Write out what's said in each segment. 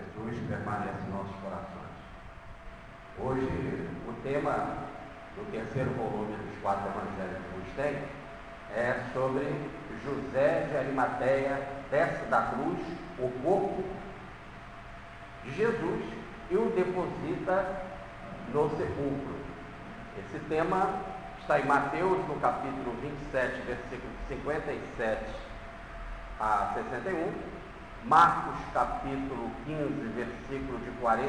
Jesus permanece em nossos corações. Hoje, o tema do terceiro volume dos 4 evangelhos que nos tem é sobre José de Arimateia desce da cruz o corpo de Jesus e o deposita no sepulcro. Esse tema está em Mateus, no capítulo 27, versículos 57 a 61, Marcos, capítulo 15, versículos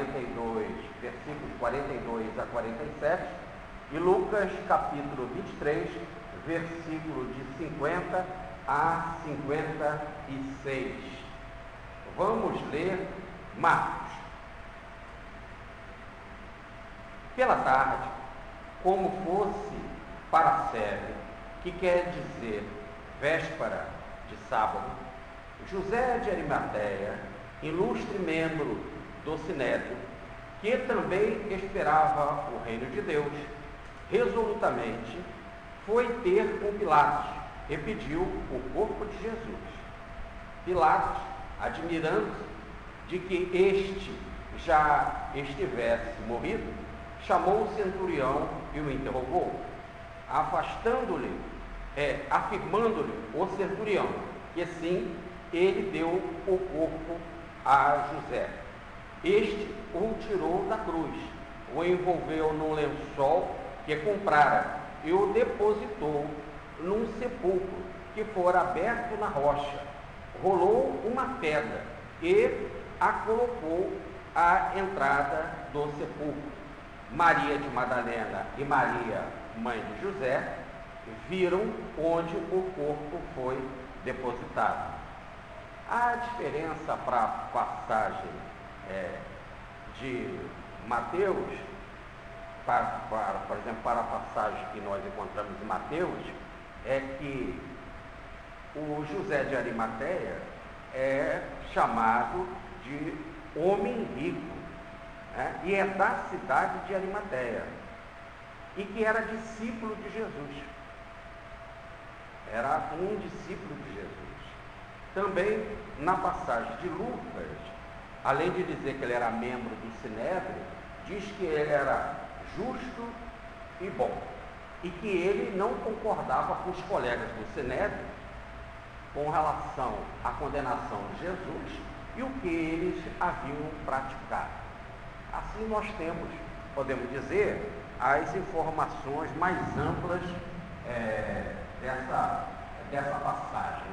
42 a 47, e Lucas, capítulo 23, versículo de 50 a 56. Vamos ler Marcos. Pela tarde, como fosse para a sebe, que quer dizer véspera de sábado, José de Arimateia, ilustre membro do Sinédrio, que também esperava o reino de Deus, resolutamente foi ter com Pilatos e pediu o corpo de Jesus. Pilatos, admirando-se de que este já estivesse morrido, chamou o centurião e o interrogou, afirmando-lhe o centurião que sim, ele deu o corpo a José. Este o tirou da cruz, o envolveu num lençol que comprara e o depositou num sepulcro que fora aberto na rocha. Rolou uma pedra e a colocou à entrada do sepulcro. Maria de Madalena e Maria, mãe de José, viram onde o corpo foi depositado. A diferença para a passagem de Mateus, por exemplo, para a passagem que nós encontramos em Mateus, é que o José de Arimateia é chamado de homem rico, e é da cidade de Arimateia, e que era discípulo de Jesus. Era um discípulo de Jesus. Também, na passagem de Lucas, além de dizer que ele era membro do Sinédrio, diz que ele era justo e bom, e que ele não concordava com os colegas do Sinédrio com relação à condenação de Jesus e o que eles haviam praticado. Assim nós temos, podemos dizer, as informações mais amplas dessa passagem.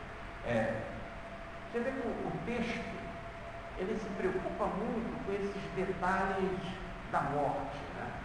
Você vê que o texto, ele se preocupa muito com esses detalhes da morte,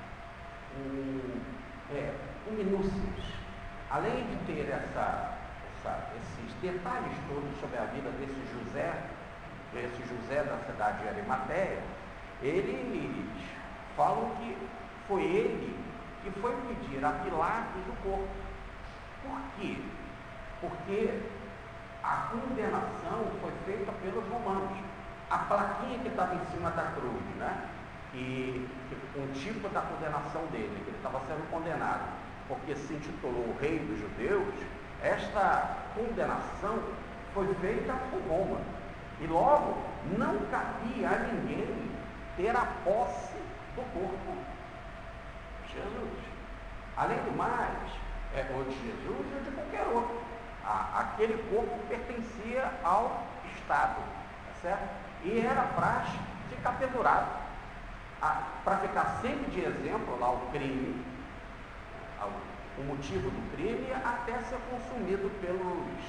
com minúcias. Além de ter esses detalhes todos sobre a vida desse José da cidade de Arimateia, eles falam que foi ele que foi pedir a Pilatos o corpo. Por quê? Porque a condenação foi feita pelos romanos. A plaquinha que estava em cima da cruz, que um tipo da condenação dele, que ele estava sendo condenado, porque se intitulou o Rei dos Judeus, esta condenação foi feita por Roma. E logo, não cabia a ninguém ter a posse do corpo de Jesus. Além do mais, ou de Jesus ou de qualquer outro. Aquele corpo pertencia ao Estado, tá certo? E era praxe ficar pendurado, para ficar sempre de exemplo lá o crime, o motivo do crime, até ser consumido pelos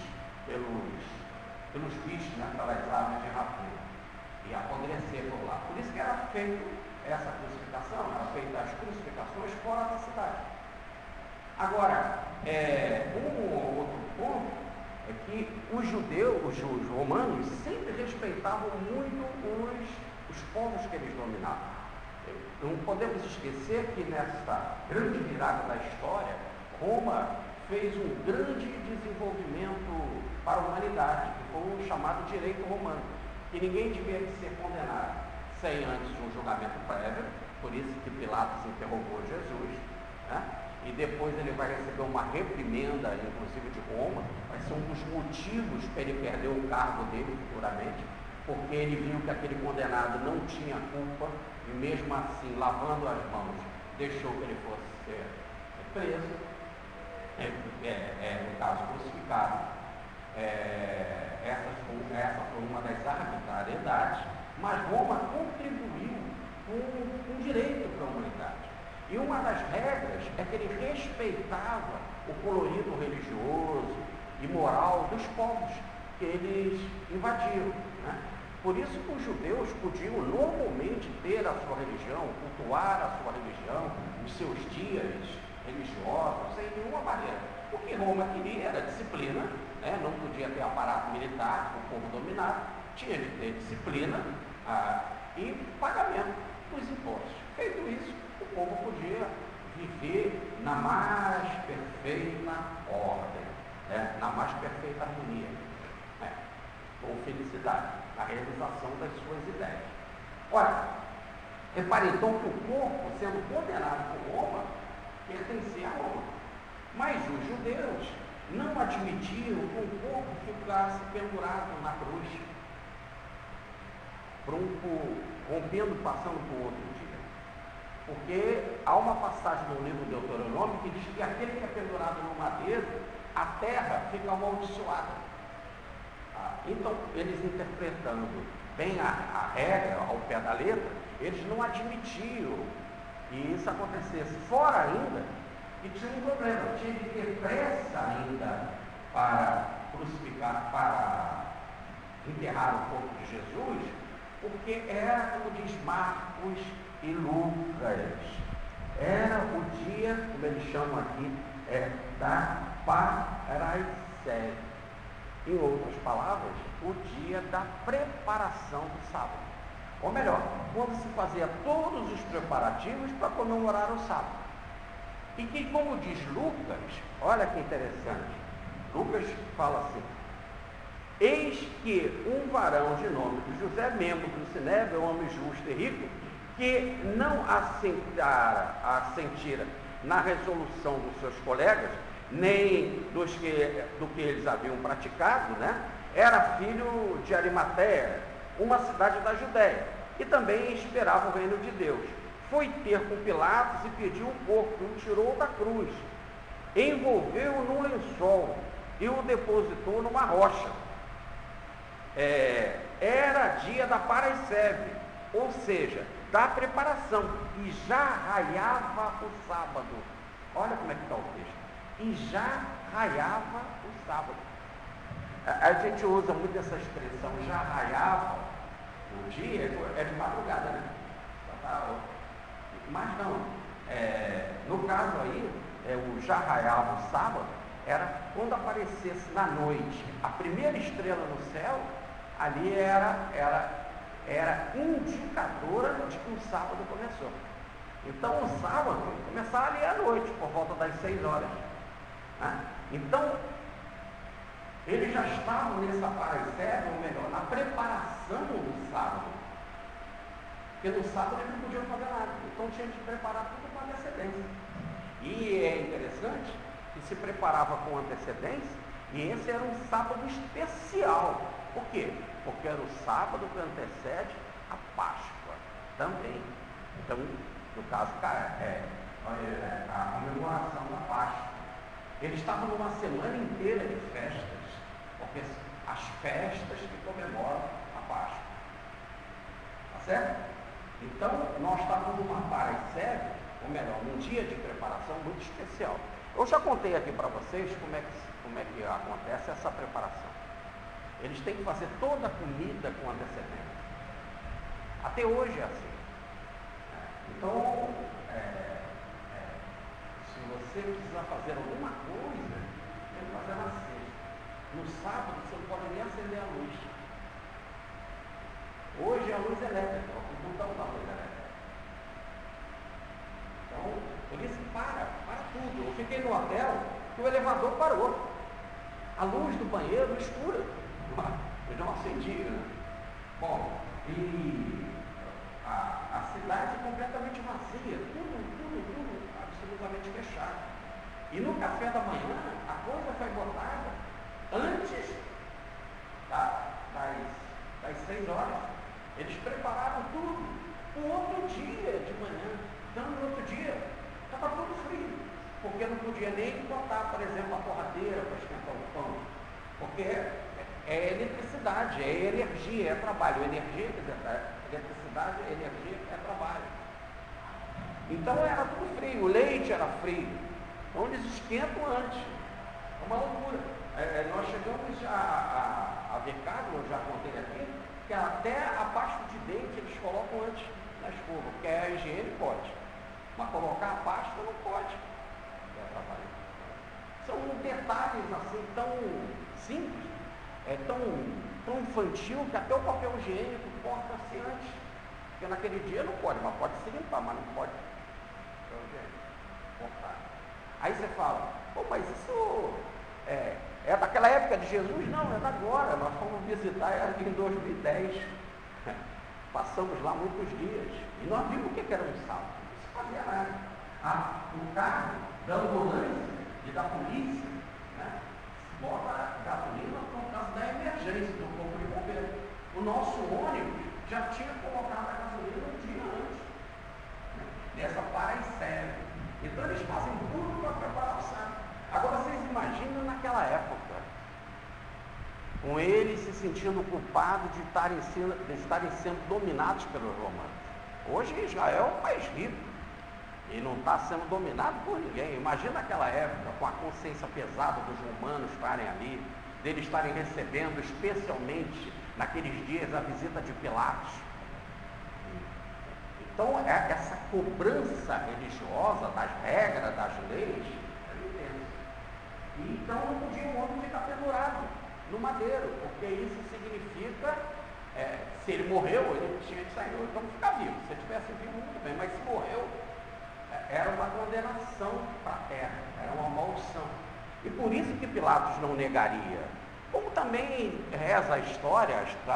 bichos, pelas aves de rapina, e apodrecer por lá. Por isso que era feita essa crucificação, era feita as crucificações fora da cidade. Agora, um outro ponto é que os romanos sempre respeitavam muito os povos que eles dominavam. Não podemos esquecer que nessa grande virada da história, Roma fez um grande desenvolvimento para a humanidade, que foi o chamado direito romano, que ninguém devia ser condenado sem antes um julgamento prévio, por isso que Pilatos interrogou Jesus, e depois ele vai receber uma reprimenda, inclusive de Roma, vai ser um dos motivos para ele perder o cargo dele futuramente, porque ele viu que aquele condenado não tinha culpa, e mesmo assim, lavando as mãos, deixou que ele fosse ser preso, no caso crucificado. Essa foi uma das arbitrariedades, mas Roma contribuiu com direito para a humanidade. E uma das regras é que ele respeitava o colorido religioso e moral dos povos que eles invadiram, né? Por isso que os judeus podiam normalmente ter a sua religião, cultuar a sua religião, os seus dias religiosos, sem nenhuma barreira. O que Roma queria era disciplina, né? Não podia ter aparato militar, o povo dominado, tinha de ter disciplina e pagamento dos impostos. Feito isso, o povo podia viver na mais perfeita ordem, né? Na mais perfeita harmonia, né? Com felicidade, a realização das suas ideias. Olha, repare então que o corpo, sendo condenado por Roma, pertencia a Roma. Mas os judeus não admitiam que o corpo ficasse pendurado na cruz, rompendo, passando por outro dia. Porque há uma passagem no livro de Deuteronômio que diz que aquele que é pendurado no madeiro, a terra fica amaldiçoada. Então, eles interpretando bem a regra, ao pé da letra, eles não admitiam que isso acontecesse. Fora ainda, que tinha um problema, tinha que ter pressa ainda para crucificar, para enterrar o corpo de Jesus, porque era, como diz Marcos e Lucas, era o dia, como eles chamam aqui, da Paraicé. Em outras palavras, o dia da preparação do sábado. Ou melhor, quando se fazia todos os preparativos para comemorar o sábado. E que, como diz Lucas, olha que interessante, Lucas fala assim: eis que um varão de nome de José, membro do Sinédrio, homem justo e rico, que não assentira na resolução dos seus colegas, nem do que eles haviam praticado, né? Era filho de Arimateia, uma cidade da Judéia, e também esperava o reino de Deus. Foi ter com Pilatos e pediu o corpo, e o tirou da cruz, envolveu-o num lençol e o depositou numa rocha. Era dia da Paraicebe, ou seja, da preparação, e já raiava o sábado. Olha como é que está o texto. E já raiava o sábado. A gente usa muito essa expressão, já raiava o dia, é de madrugada, né? Mas não, no caso aí, o já raiava o sábado, era quando aparecesse na noite a primeira estrela no céu, ali era indicadora de que o sábado começou. Então o sábado começava ali à noite, por volta das 6 horas. Né? Então, eles já estavam nessa Paraicebe, ou melhor, na preparação do sábado. Porque no sábado eles não podiam fazer nada, então tinha que preparar tudo com antecedência. E é interessante que se preparava com antecedência, e esse era um sábado especial. Por quê? Porque era o sábado que antecede a Páscoa também. Então, no caso, a comemoração da Páscoa. Eles estavam numa semana inteira de festas, porque as festas que comemoram a Páscoa. Tá certo? Então, nós estávamos numa Paraicebe, ou melhor, num dia de preparação muito especial. Eu já contei aqui para vocês como é que acontece essa preparação. Eles têm que fazer toda a comida com antecedência. Até hoje é assim. Então, se você precisar fazer alguma coisa, tem que fazer na sexta. No sábado, você não pode nem acender a luz. Hoje é a luz elétrica, o botão da luz elétrica. Então, por isso para tudo. Eu fiquei no hotel e o elevador parou. A luz do banheiro escura. Eu não acendi, né? Bom, e a cidade completamente vazia, tudo absolutamente fechado. E no café da manhã, a coisa foi botada antes das 6 6 horas. Eles prepararam tudo. O outro dia de manhã, então no outro dia, estava tudo frio, porque não podia nem botar, por exemplo, a torradeira para esquentar o pão, porque é eletricidade, é energia, é trabalho. Energia, quer dizer, eletricidade, energia é trabalho. Então era tudo frio, o leite era frio, então eles esquentam antes. É uma loucura. Nós chegamos a ver casos, eu já contei aqui, que até a pasta de dente eles colocam antes na escova, porque a higiene pode, mas colocar a pasta não pode. É trabalho. São detalhes assim tão simples, tão infantil, que até o papel higiênico corta-se antes, porque naquele dia não pode, mas pode se limpar, mas não pode cortar. Aí você fala, pô, mas isso é daquela época de Jesus? Não, é da agora. Nós fomos visitar em 2010. Passamos lá muitos dias. E nós vimos o que era um salto. Isso fazia nada. O carro da ambulância e da polícia, né, bota gasolina por causa da emergência, do corpo de bombeiro. O nosso ônibus já tinha colocado a gasolina um dia antes. Dessa para e serve. Então eles fazem tudo para preparar o sábado. Agora vocês imaginam naquela época, com eles se sentindo culpados de estarem sendo dominados pelos romanos. Hoje Israel é um país rico e não está sendo dominado por ninguém. Imagina aquela época, com a consciência pesada dos romanos estarem ali, deles estarem recebendo, especialmente naqueles dias, a visita de Pilatos. Então, essa cobrança religiosa das regras, das leis, é intensa. E então não podia o homem ficar pendurado no madeiro, porque isso significa, se ele morreu, ele tinha que sair, então ficar vivo. Se ele tivesse vivo, muito bem, mas se morreu, era uma condenação para a terra, era uma maldição. E por isso que Pilatos não negaria. Como também reza a história,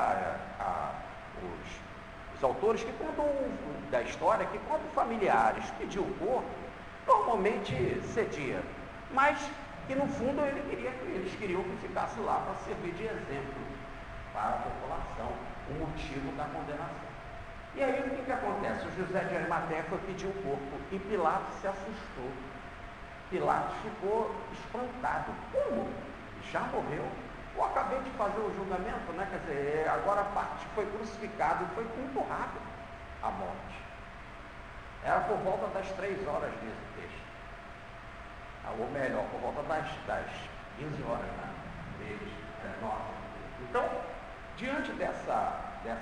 os autores que contam da história, que quando familiares pediam o corpo, normalmente cedia, mas que no fundo eles queriam que ficasse lá para servir de exemplo para a população, o motivo da condenação. E aí o que acontece? O José de Arimateia foi pedir o corpo e Pilatos se assustou. Pilatos ficou espantado. Como? Já morreu? Eu acabei de fazer o julgamento, né? Quer dizer, agora a parte foi crucificado e foi muito rápido a morte. Era por volta das 3 horas desse texto. Ou melhor, por volta das 15 horas, né? Deles, 9. Então, diante dessa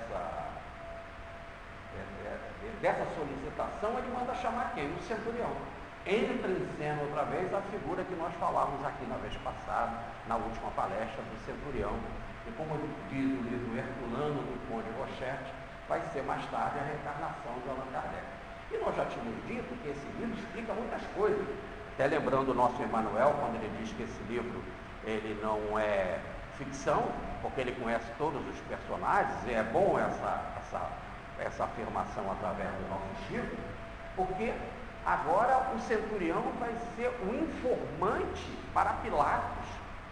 solicitação, ele manda chamar quem? O centurião. Entra em cena outra vez a figura que nós falávamos aqui na vez passada, na última palestra do centurião, e como diz o livro Herculano do Conde Rochette, vai ser mais tarde a reencarnação de Allan Kardec. E nós já tínhamos dito que esse livro explica muitas coisas, até lembrando o nosso Emmanuel, quando ele diz que esse livro ele não é ficção, porque ele conhece todos os personagens, e é bom essa afirmação através do nosso Chico, porque agora o centurião vai ser o informante para Pilatos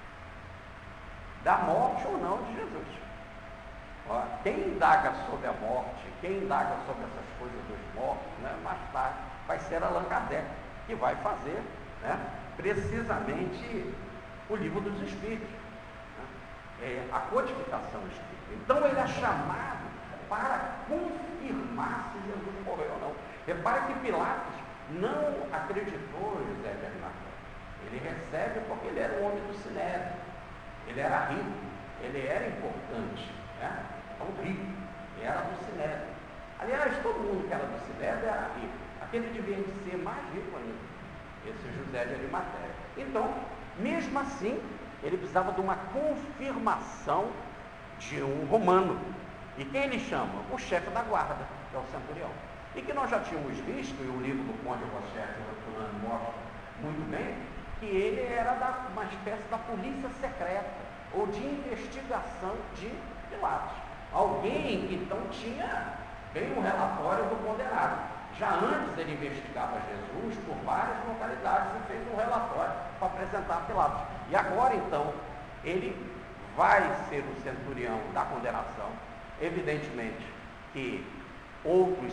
da morte ou não de Jesus. Quem indaga sobre a morte, quem indaga sobre essas coisas dos mortos, né, mais tarde vai ser Allan Kardec, que vai fazer, né, precisamente o livro dos Espíritos, né, a codificação espírita. Então ele é chamado para confirmar se Jesus morreu ou não. Repare que Pilatos não acreditou em José de Arimateia. Ele recebe porque ele era um homem do Sinédrio, ele era rico, ele era importante, né? Então rico, ele era do Sinédrio. Aliás, todo mundo que era do Sinédrio era rico. Aquele devia ser mais rico ainda, esse José de Arimateia. Então, mesmo assim, ele precisava de uma confirmação de um romano. E quem ele chama? O chefe da guarda, que é o centurião. E que nós já tínhamos visto, e o livro do Conde Rochette, o Herculano, mostra muito bem, que ele era uma espécie da polícia secreta, ou de investigação de Pilatos. Alguém que então tinha bem um relatório do condenado. Já antes ele investigava Jesus por várias localidades e fez um relatório para apresentar a Pilatos. E agora então, ele vai ser o centurião da condenação, Evidentemente que outros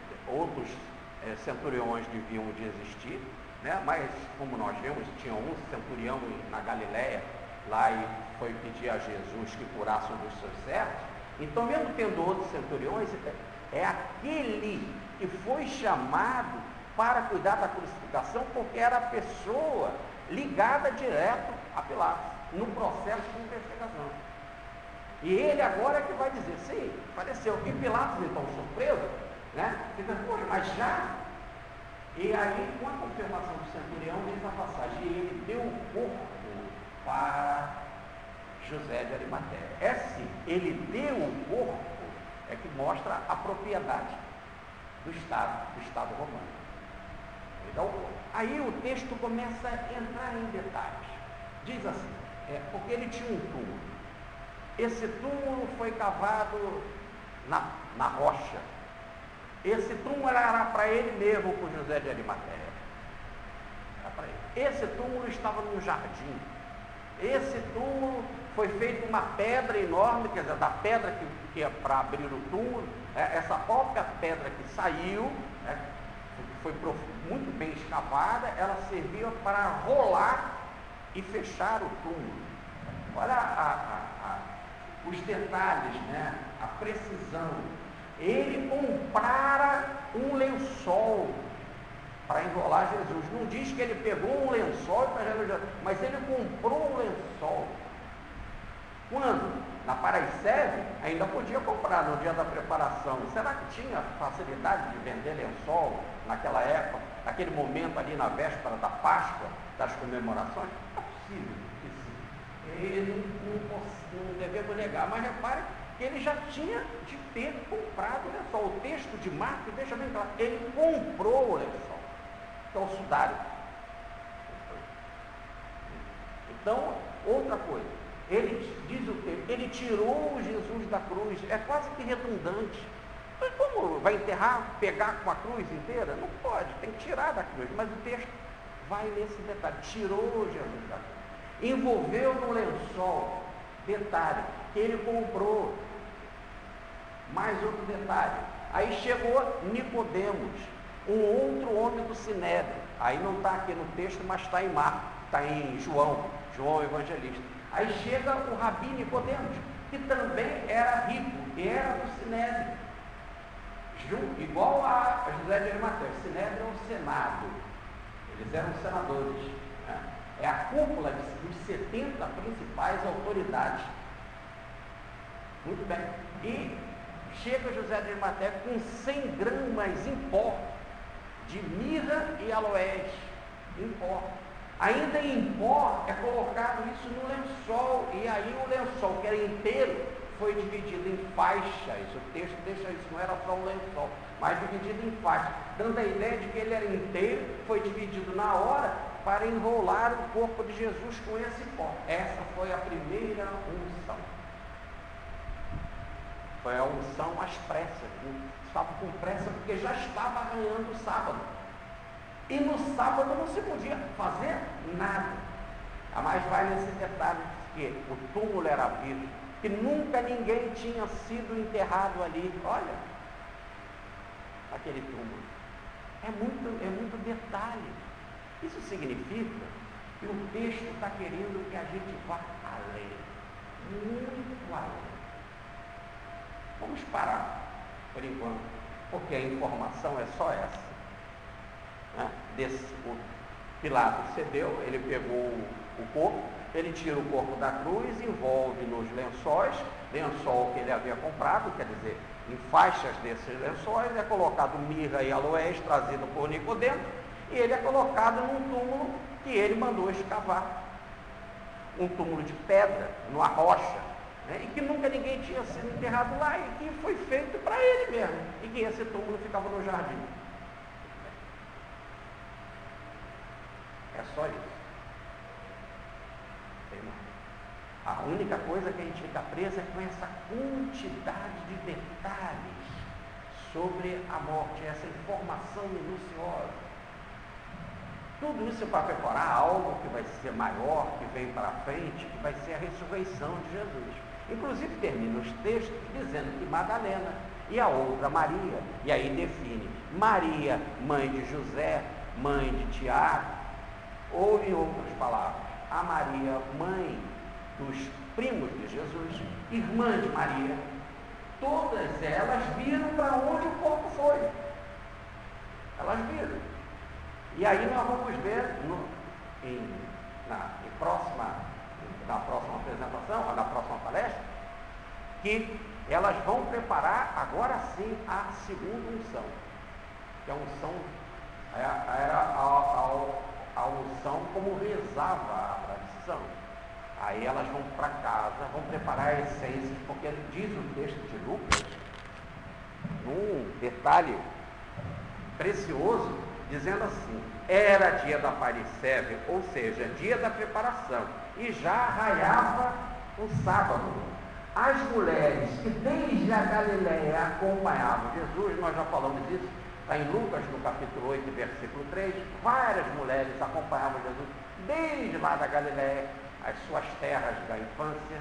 centuriões deviam de existir, né? Mas como nós vemos, tinha um centurião na Galiléia, lá e foi pedir a Jesus que curasse um dos seus servos. Então, mesmo tendo outros centuriões, é aquele que foi chamado para cuidar da crucificação, porque era a pessoa ligada direto a Pilatos, no processo de investigação. E ele agora é que vai dizer, sim, faleceu. E Pilatos, então, surpreso, né? Fica, poxa, mas já? E aí, com a confirmação do centurião, diz a passagem, e ele deu o corpo para José de Arimateia. Esse, ele deu o corpo, é que mostra a propriedade do Estado romano. Ele dá o corpo. Aí o texto começa a entrar em detalhes. Diz assim, porque ele tinha um túmulo. Esse túmulo foi cavado na rocha. Esse túmulo era para ele mesmo, com José de Arimateia. Era para ele. Esse túmulo estava num jardim. Esse túmulo foi feito uma pedra enorme, quer dizer, da pedra que é para abrir o túmulo, essa própria pedra que saiu, foi muito bem escavada, ela servia para rolar e fechar o túmulo. Olha os detalhes, né? A precisão. Ele comprara um lençol para enrolar Jesus. Não diz que ele pegou um lençol para enrolar, mas ele comprou um lençol. Quando? Na Paraiseve, ainda podia comprar no dia da preparação. Será que tinha facilidade de vender lençol naquela época, naquele momento ali na véspera da Páscoa, das comemorações? Não é possível que sim. Ele não devemos negar, mas repare que ele já tinha de ter comprado o lençol. O texto de Marcos deixa bem claro, ele comprou o lençol, que é o sudário. Então, outra coisa, ele diz o texto, ele tirou Jesus da cruz, é quase que redundante. Mas como vai enterrar, pegar com a cruz inteira? Não pode, tem que tirar da cruz, mas o texto vai nesse detalhe, tirou Jesus da cruz, envolveu no lençol, detalhe, que ele comprou. Mais outro detalhe, aí chegou Nicodemos, um outro homem do Sinédrio, aí não está aqui no texto, mas está em Marcos, está em João Evangelista. Aí chega o Rabi Nicodemos, que também era rico, e era do Sinédrio, igual a José de Arimateia. O Sinédrio é o Senado, eles eram senadores, né? É a cúpula dos 70 principais autoridades. Muito bem. E chega José de Arimateia com 100 gramas em pó de mirra e aloés, em pó. Ainda em pó é colocado isso no lençol, e aí o lençol, que era inteiro, foi dividido em faixas. O texto deixa isso, não era só um lençol, mas dividido em faixas, dando a ideia de que ele era inteiro, foi dividido na hora para enrolar o corpo de Jesus com esse pó. Essa foi a primeira unção. Foi a unção às pressas. Estava com pressa porque já estava arranhando o sábado. E no sábado não se podia fazer nada. Mas vai nesse detalhe que o túmulo era virgem, que nunca ninguém tinha sido enterrado ali. Olha, aquele túmulo. É muito detalhe. Isso significa que o texto está querendo que a gente vá além. Muito além. Vamos parar por enquanto, porque a informação é só essa. O Pilatos cedeu, ele pegou o corpo, ele tira o corpo da cruz, envolve nos lençóis, lençol que ele havia comprado, quer dizer, em faixas desses lençóis, é colocado mirra e aloés, trazido por Nicodemos, e ele é colocado num túmulo que ele mandou escavar, um túmulo de pedra, numa rocha, e que nunca ninguém tinha sido enterrado lá, e que foi feito para ele mesmo, e que esse túmulo ficava no jardim. É só isso. A única coisa que a gente fica presa é com essa quantidade de detalhes sobre a morte, essa informação minuciosa. Tudo isso para preparar algo que vai ser maior, que vem para frente, que vai ser a ressurreição de Jesus. Inclusive termina os textos dizendo que Madalena e a outra Maria, e aí define Maria, mãe de José, mãe de Tiago, ou em outras palavras, a Maria, mãe dos primos de Jesus, irmã de Maria, todas elas viram para onde o corpo foi. Elas viram. E aí nós vamos ver na próxima apresentação, ou na próxima palestra, que elas vão preparar agora sim a segunda unção, que a unção era a unção como rezava a tradição. Aí elas vão para casa, vão preparar essências, porque diz o texto de Lucas, num detalhe precioso, dizendo assim: era dia da Paricévia, ou seja, dia da preparação, e já raiava o sábado. As mulheres que desde a Galileia acompanhavam Jesus, nós já falamos disso, está em Lucas, no capítulo 8, versículo 3, várias mulheres acompanhavam Jesus desde lá da Galileia, as suas terras da infância,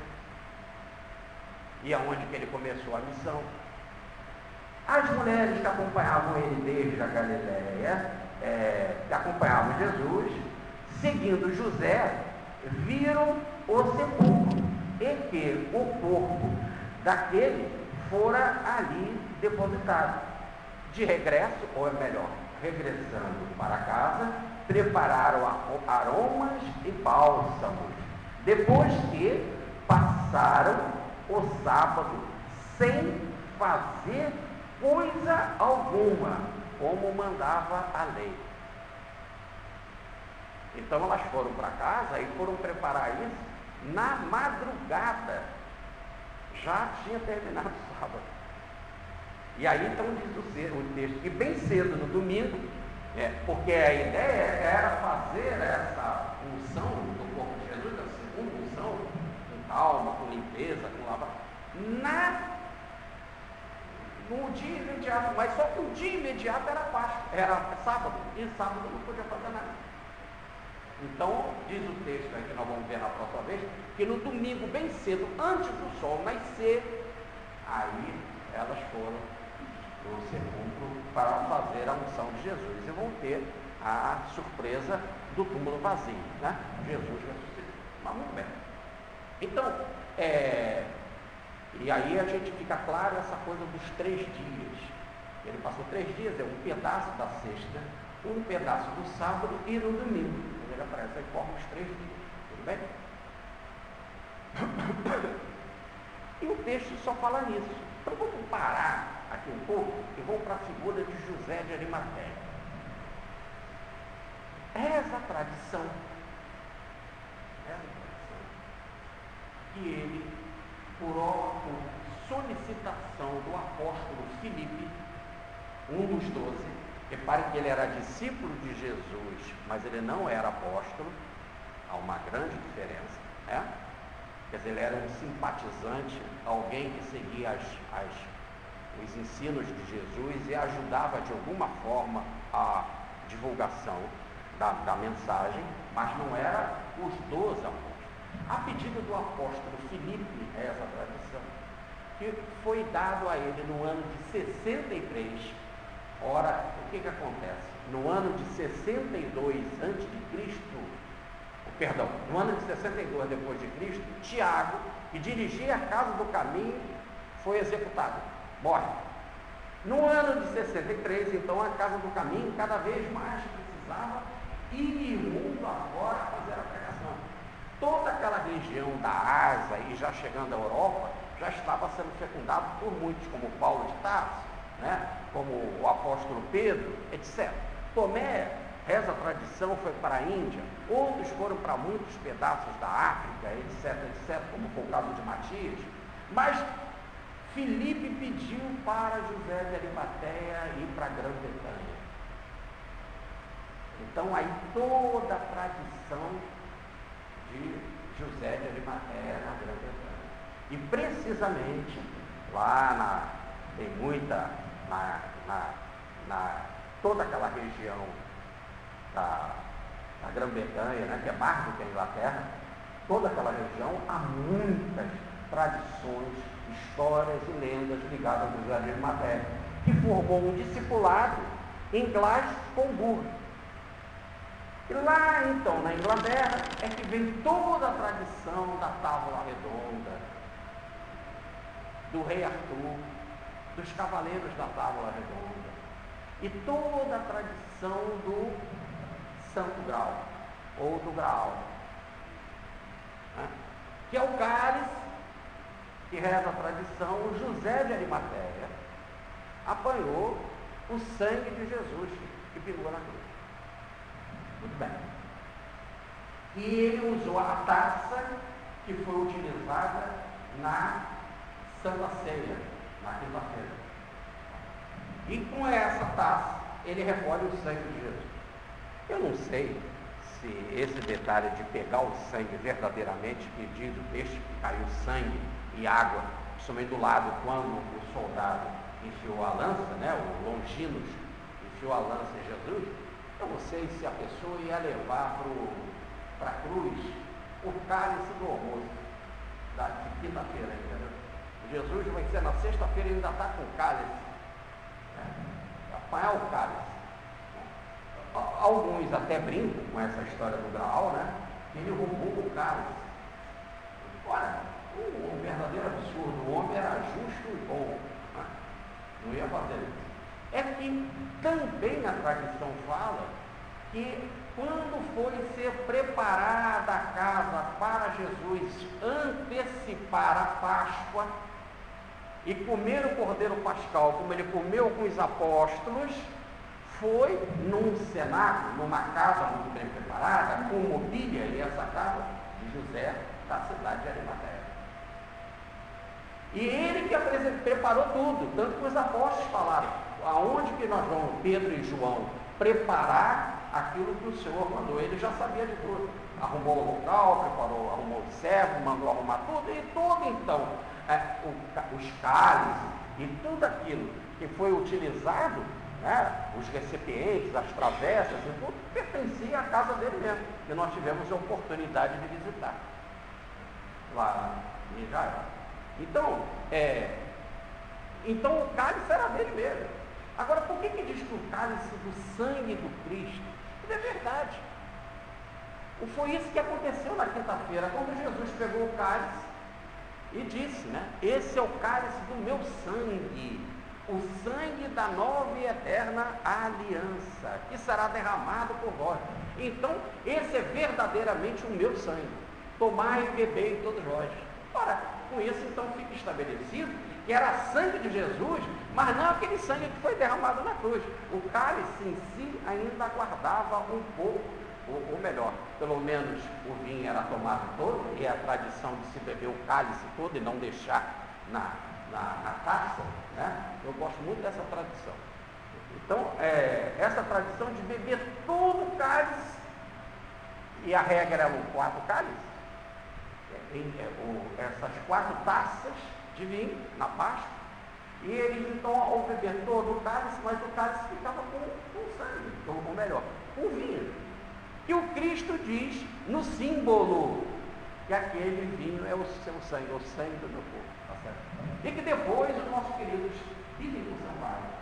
e aonde que ele começou a missão. As mulheres que acompanhavam ele desde a Galileia, que acompanhavam Jesus, seguindo José, viram o sepulcro e que o corpo daquele fora ali depositado. De regresso, ou é melhor, regressando para casa, prepararam aromas e bálsamos, depois que passaram o sábado sem fazer coisa alguma, como mandava a lei. Então elas foram para casa e foram preparar isso na madrugada. Já tinha terminado o sábado. E aí então diz o texto que bem cedo no domingo, porque a ideia era fazer essa unção do corpo de Jesus, a segunda unção, com calma, com limpeza, com lavagem, no dia imediato, mas só que o dia imediato era Páscoa, era sábado, e sábado não podia fazer nada. Então, diz o texto aí que nós vamos ver na próxima vez, que no domingo, bem cedo, antes do sol nascer, aí elas foram no sepulcro para fazer a unção de Jesus, e vão ter a surpresa do túmulo vazio, né? Jesus ressuscitou. Mas muito bem. Então, e aí a gente fica claro essa coisa dos 3 dias. Ele passou 3 dias, é um pedaço da sexta, um pedaço do sábado e no domingo. Ele aparece aí forma os 3 dias. Tudo bem? E o texto só fala nisso. Então vamos parar aqui um pouco e vamos para a figura de José de Arimateia. Essa tradição, que ele, por solicitação do apóstolo Filipe, um dos 12, repare que ele era discípulo de Jesus, mas ele não era apóstolo, há uma grande diferença, né? Quer dizer, ele era um simpatizante, alguém que seguia os ensinos de Jesus e ajudava de alguma forma a divulgação da mensagem, mas não era os 12 apóstolos. A pedido do apóstolo Filipe, essa tradição, que foi dado a ele no ano de 63. Ora, o que acontece? No ano de 62 a.C., no ano de 62 depois de Cristo, Tiago, que dirigia a casa do caminho, foi executado, morre. No ano de 63, então, a casa do caminho cada vez mais precisava ir mundo afora fazer a pregação. Toda aquela região da Ásia e já chegando à Europa, já estava sendo fecundado por muitos, como Paulo de Tarso, né? Como o apóstolo Pedro, etc. Tomé, reza a tradição, foi para a Índia, outros foram para muitos pedaços da África, etc, etc, como foi o caso de Matias. Mas Filipe pediu para José de Arimateia ir para a Grã-Bretanha. Então aí toda a tradição de José de Arimateia na Grã-Bretanha. E precisamente lá tem muita, toda aquela região da Grã-Bretanha, né, que é mais do que a Inglaterra, toda aquela região há muitas tradições, histórias e lendas ligadas ao José de Arimateia, que formou um discipulado em Glastonbury. E lá, então, na Inglaterra, é que vem toda a tradição da Távola Redonda, do rei Arthur, dos cavaleiros da Távola Redonda, e toda a tradição do Santo Graal, ou do Graal, né? Que é o cálice que reza a tradição. José de Arimateia apanhou o sangue de Jesus que pingou na cruz. Muito bem. E ele usou a taça que foi utilizada na Santa Ceia, na quinta-feira. E com essa taça, ele recolhe o sangue de Jesus. Eu não sei se esse detalhe de pegar o sangue verdadeiramente, pedido, deixe que caiu sangue e água, principalmente do lado quando o soldado enfiou a lança, né, o Longinos enfiou a lança em Jesus. Eu não sei se a pessoa ia levar para a cruz o cálice do almoço da quinta-feira, entendeu? Jesus vai ser na sexta-feira e ainda está com o cálice, apanhar o cálice. Alguns até brincam com essa história do Graal, né? Que ele roubou o cálice. Ora, um verdadeiro absurdo. O homem era justo e bom, né? Não ia fazer isso. É que também a tradição fala que quando foi ser preparada a casa para Jesus antecipar a Páscoa e comer o cordeiro pascal como ele comeu com os apóstolos, foi num cenáculo, numa casa muito bem preparada, com mobília, e essa casa de José da cidade de Arimateia. E ele que preparou tudo, tanto que os apóstolos falaram, aonde que nós vamos, Pedro e João, preparar aquilo que o Senhor mandou. Ele já sabia de tudo. Arrumou o local, preparou, arrumou o servo, mandou arrumar tudo, e tudo então, os cálices e tudo aquilo que foi utilizado, né, os recipientes, as travessas, e tudo pertencia à casa dele mesmo, que nós tivemos a oportunidade de visitar lá em Israel. Então o cálice era dele mesmo. Agora, por que diz que o cálice do sangue do Cristo? Isso é verdade. Foi isso que aconteceu na quinta-feira, quando Jesus pegou o cálice e disse, né? Esse é o cálice do meu sangue, o sangue da nova e eterna aliança, que será derramado por vós. Então, esse é verdadeiramente o meu sangue. Tomai e bebei todos vós. Ora, com isso então fica estabelecido que era sangue de Jesus, mas não aquele sangue que foi derramado na cruz. O cálice em si ainda guardava um pouco, ou melhor, pelo menos o vinho era tomado todo, e a tradição de se beber o cálice todo e não deixar na taça, né? Eu gosto muito dessa tradição. Então, essa tradição de beber todo o cálice, e a regra eram 4 cálices, essas 4 taças de vinho na Páscoa, e eles então, ao beber todo o cálice, mas o cálice ficava com sangue, ou melhor, com vinho. E o Cristo diz no símbolo que aquele vinho é o seu sangue, o sangue do meu corpo. Tá certo? E que depois os nossos queridos Bíblia Sampaio,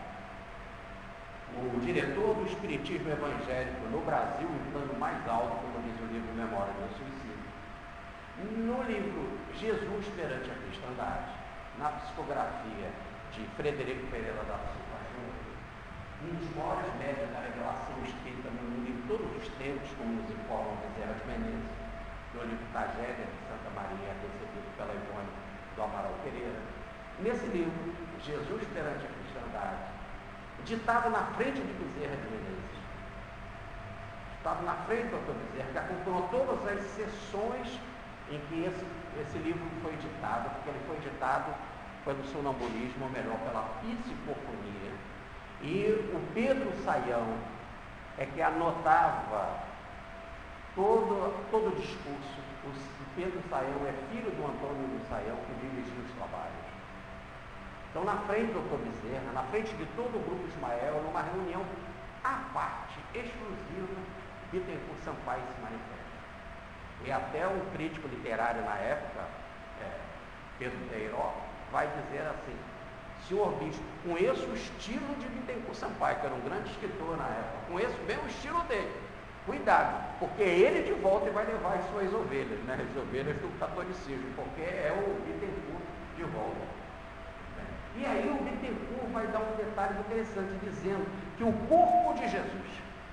o diretor do Espiritismo Evangélico no Brasil, em plano mais alto, como diz o livro Memória do Suicídio, no livro Jesus perante a Cristandade, na psicografia de Frederico Pereira da Silva Júnior, um dos maiores médios da revelação espírita no mundo em todos os tempos, como nos informam Bezerra de Menezes, no livro Tragédia de Santa Maria, recebido pela Ivone do Amaral Pereira. Nesse livro, Jesus perante a Cristandade, ditado na frente de Bezerra de Menezes, ditado na frente do Dr. Bezerra, que acompanhou todas as sessões em que esse livro foi ditado, porque ele foi ditado pelo sonambulismo, ou melhor, pela psicofonia. E o Pedro Saião é que anotava todo o discurso. O Pedro Saião é filho do Antônio do Saião, que dirigiu os trabalhos. Então, na frente do Dr. Bezerra, na frente de todo o grupo Ismael, numa reunião à parte, exclusiva, Bittencourt Sampaio se manifesta. E até um crítico literário na época, Pedro Teiró, vai dizer assim: senhor bispo, conheço o estilo de Bittencourt Sampaio, que era um grande escritor na época, conheço bem o estilo dele. Cuidado, porque ele de volta vai levar as suas ovelhas, né? As ovelhas do catolicismo, porque é o Bittencourt de volta. E aí o Bittencourt vai dar um detalhe interessante, dizendo que o corpo de Jesus,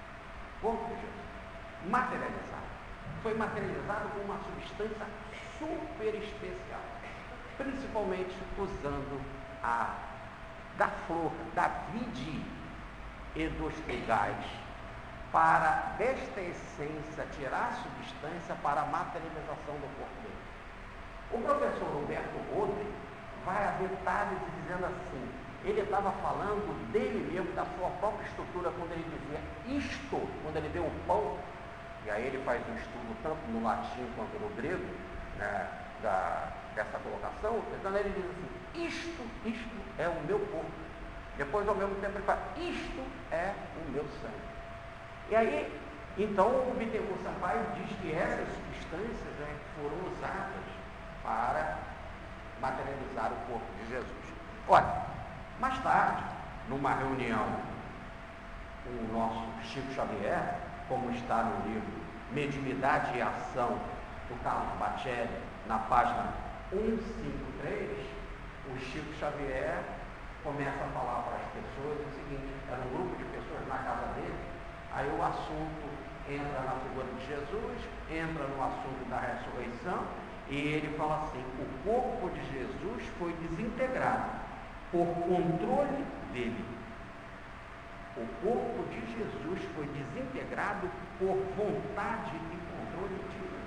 materializado, foi materializado com uma substância super especial, principalmente usando da flor, da vide e dos trigais, para desta essência tirar a substância para a materialização do corpo dele. O professor Humberto Rodri vai a detalhes dizendo assim, ele estava falando dele mesmo, da sua própria estrutura, quando ele dizia isto, quando ele deu o pão, e aí ele faz um estudo tanto no latim quanto no grego, né, dessa colocação, então ele diz assim, isto é o meu corpo. Depois, ao mesmo tempo, ele fala, isto é o meu sangue. E aí, então, o Bittencourt Sampaio diz que essas substâncias foram usadas para materializar o corpo de Jesus. Olha, mais tarde, numa reunião com o nosso Chico Xavier, como está no livro Mediunidade e Ação, do Carlos Bacelli, na página 153, o Chico Xavier começa a falar para as pessoas o seguinte: era um grupo de pessoas na casa dele, aí o assunto entra na figura de Jesus, entra no assunto da ressurreição, e ele fala assim: o corpo de Jesus foi desintegrado por controle dele. O corpo de Jesus foi desintegrado por vontade e controle de Jesus.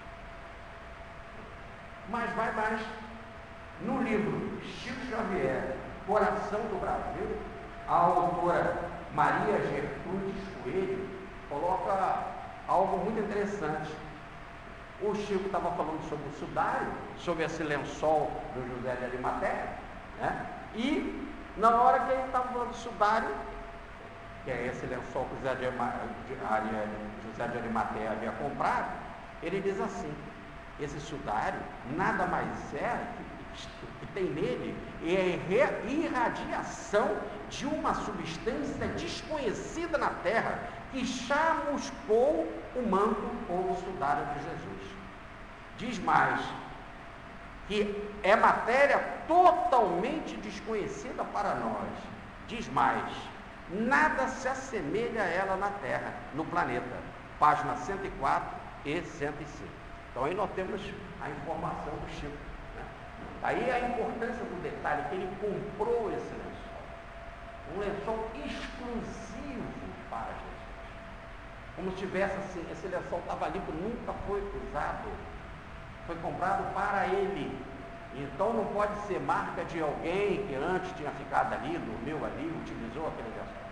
Mas vai mais. No livro Chico Xavier, Coração do Brasil, a autora Maria Gertrudes Coelho coloca algo muito interessante. O Chico estava falando sobre o sudário, sobre esse lençol do José de Arimateia, né? E na hora que ele estava falando do sudário, que é esse lençol que José de Arimateia havia comprado, ele diz assim: esse sudário nada mais é que tem nele é irradiação de uma substância desconhecida na terra que chamuscou o manto ou o sudário de Jesus. Diz mais, que é matéria totalmente desconhecida para nós. Diz mais, nada se assemelha a ela na terra, no planeta. Página 104 e 105. Então aí nós temos a informação do Chico. Aí a importância do detalhe que ele comprou esse lençol, um lençol exclusivo para Jesus, como se tivesse assim, esse lençol estava ali, nunca foi usado, foi comprado para ele, então não pode ser marca de alguém que antes tinha ficado ali, dormiu ali, utilizou aquele lençol.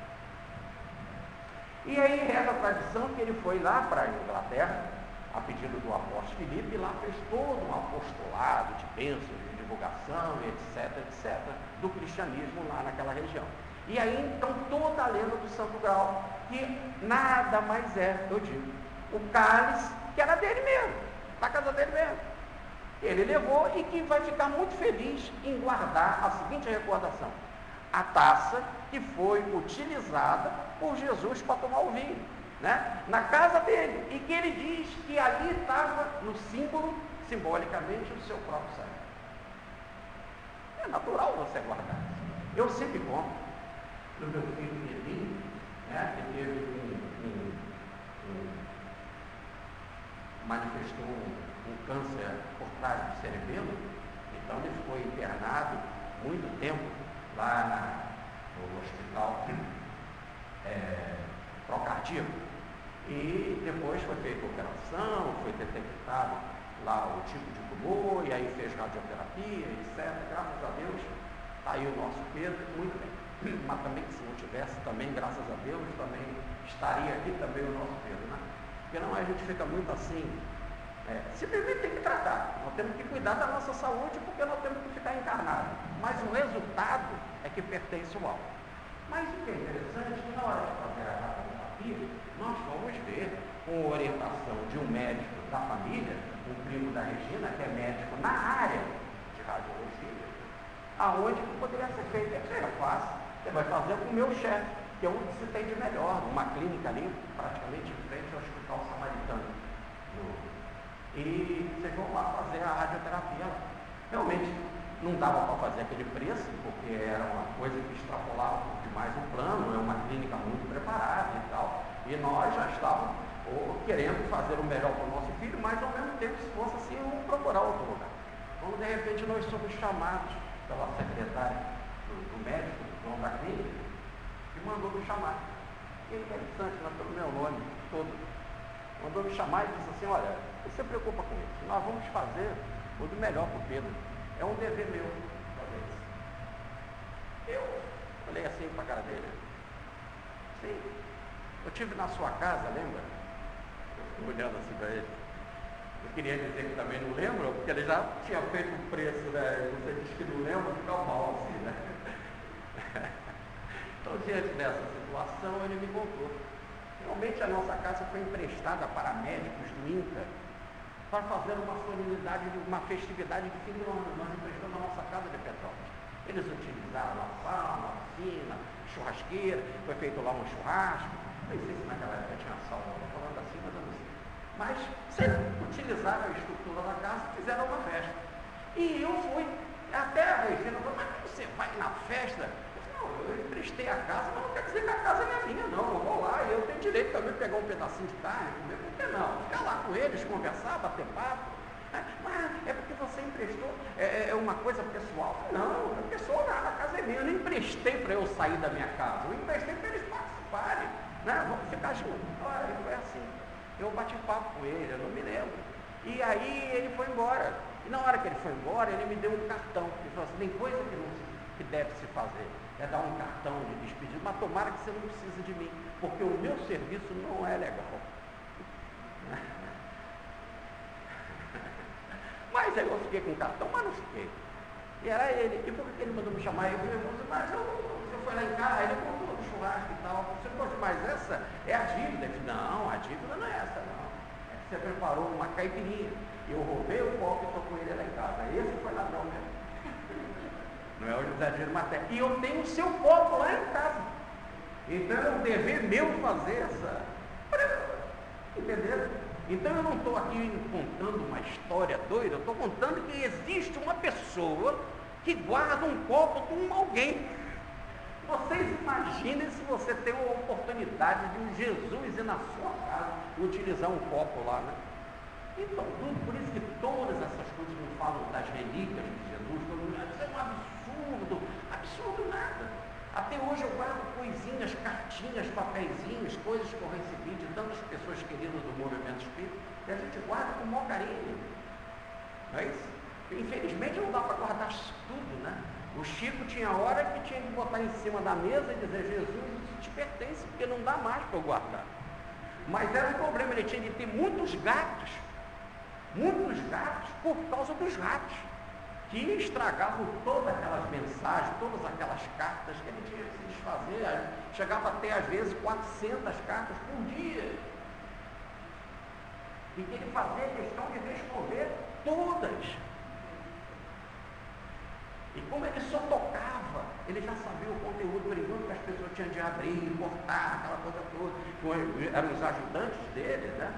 E aí reza a tradição que ele foi lá para a Inglaterra, a pedido do apóstolo Filipe, e lá fez todo um apostolado de bênçãos, de divulgação, etc, do cristianismo lá naquela região. E aí, então, toda a lenda do Santo Graal, que nada mais é, eu digo, o cálice, que era dele mesmo, da casa dele mesmo. Ele levou e que vai ficar muito feliz em guardar a seguinte recordação: a taça que foi utilizada por Jesus para tomar o vinho, né? Na casa dele, e que ele diz que ali estava no símbolo, simbolicamente, o seu próprio sangue. É natural você guardar. Eu sempre conto do meu filho Pedrinho, né, que teve manifestou um câncer por trás do cerebelo, então ele ficou internado muito tempo lá no hospital procardíaco. E depois foi feita a operação, foi detectado lá o tipo de tumor, e aí fez radioterapia, etc. Graças a Deus, está aí o nosso Pedro, muito bem. Mas também, se não tivesse, também, graças a Deus, também estaria aqui também o nosso Pedro, né? Porque não, a gente fica muito assim, simplesmente tem que tratar, nós temos que cuidar da nossa saúde, porque nós temos que ficar encarnados. Mas o resultado é que pertence ao alto. Mas o que é interessante é que na hora de fazer a radioterapia, nós vamos ver, com orientação de um médico da família, um primo da Regina, que é médico na área de aonde que poderia ser feito. É fácil, você vai fazer com o meu chefe, que é onde se tem de melhor, numa clínica ali, praticamente em frente ao Hospital Samaritano. E vocês vão lá fazer a radioterapia. Realmente não dava para fazer aquele preço, porque era uma coisa que extrapolava demais o plano, é uma clínica muito preparada e tal, e nós já estávamos querendo fazer o melhor para o nosso filho, mas ao mesmo tempo, se fosse assim, vamos procurar outro lugar. Quando de repente nós somos chamados pela secretária do médico, do dono da clínica, que mandou me chamar. E interessante, nós temos meu nome todo. Mandou me chamar e disse assim, olha, não se preocupa com isso, nós vamos fazer o do melhor para o Pedro. É um dever meu fazer isso. Eu olhei assim para a cara dele. Sim, eu estive na sua casa, lembra? Eu olhando assim para ele. Eu queria dizer que também não lembro, porque ele já tinha feito o preço, né? Você diz que não lembra, fica mal assim, né? Então, diante dessa situação, ele me contou. Realmente a nossa casa foi emprestada para médicos do INCA para fazer uma solenidade, uma festividade de fim de ano. Nós emprestamos a nossa casa de Petrópolis. Eles utilizaram a sala, a piscina, churrasqueira, foi feito lá um churrasco. Não sei se naquela época tinha sal, não estou falando assim, mas eu não sei. Mas utilizaram a estrutura da casa e fizeram uma festa. E eu fui, até a Regina falou, mas você vai na festa? Eu emprestei a casa, mas não quer dizer que a casa não é minha, não. Eu vou lá e eu tenho direito também de pegar um pedacinho de carne, comer, por que não? Ficar lá com eles, conversar, bater papo. Mas é porque você emprestou, é uma coisa pessoal. Não, a pessoa nada, a casa é minha. Eu não emprestei para eu sair da minha casa, eu emprestei para eles participarem, né? Vamos ficar juntos. Olha, foi assim. Eu bati papo com ele, eu não me lembro. E aí ele foi embora. E na hora que ele foi embora, ele me deu um cartão. Ele falou assim, tem coisa que deve se fazer. É dar um cartão de despedida, mas tomara que você não precise de mim, porque o meu serviço não é legal. Mas aí eu fiquei com o cartão, mas não fiquei. E era ele. E por que ele mandou me chamar? Eu falei, mas você foi lá em casa, ele contou do churrasco e tal. Você não pode mais essa? É a dívida. Ele falou, não, a dívida não é essa, não. É que você preparou uma caipirinha. Eu roubei o copo e estou com ele lá em casa. Esse foi ladrão mesmo. Não é o José de Arimateia. E eu tenho o seu copo lá em casa. Então é um dever meu fazer essa. Entendeu? Então eu não estou aqui contando uma história doida, eu estou contando que existe uma pessoa que guarda um copo com alguém. Vocês imaginem se você tem uma oportunidade de um Jesus ir na sua casa e utilizar um copo lá, né? Então, por isso que todas essas coisas que nos falam das relíquias de Jesus, isso é um absurdo, absurdo nada. Até hoje eu guardo coisinhas, cartinhas, papeizinhos, coisas que eu recebi de tantas pessoas queridas do movimento espírita, que a gente guarda com o maior carinho. Não é isso? Infelizmente não dá para guardar tudo, né? O Chico tinha hora que tinha que botar em cima da mesa e dizer, Jesus, isso te pertence, porque não dá mais para eu guardar. Mas era um problema, ele tinha de ter muitos gatos por causa dos ratos, que estragavam todas aquelas mensagens, todas aquelas cartas que ele tinha que se desfazer. Chegava a ter, às vezes, 400 cartas por dia. E que ele fazia questão de responder todas. E como ele só tocava, ele já sabia o conteúdo perigoso que as pessoas tinham de abrir, cortar, aquela coisa toda. Eram os ajudantes dele, né?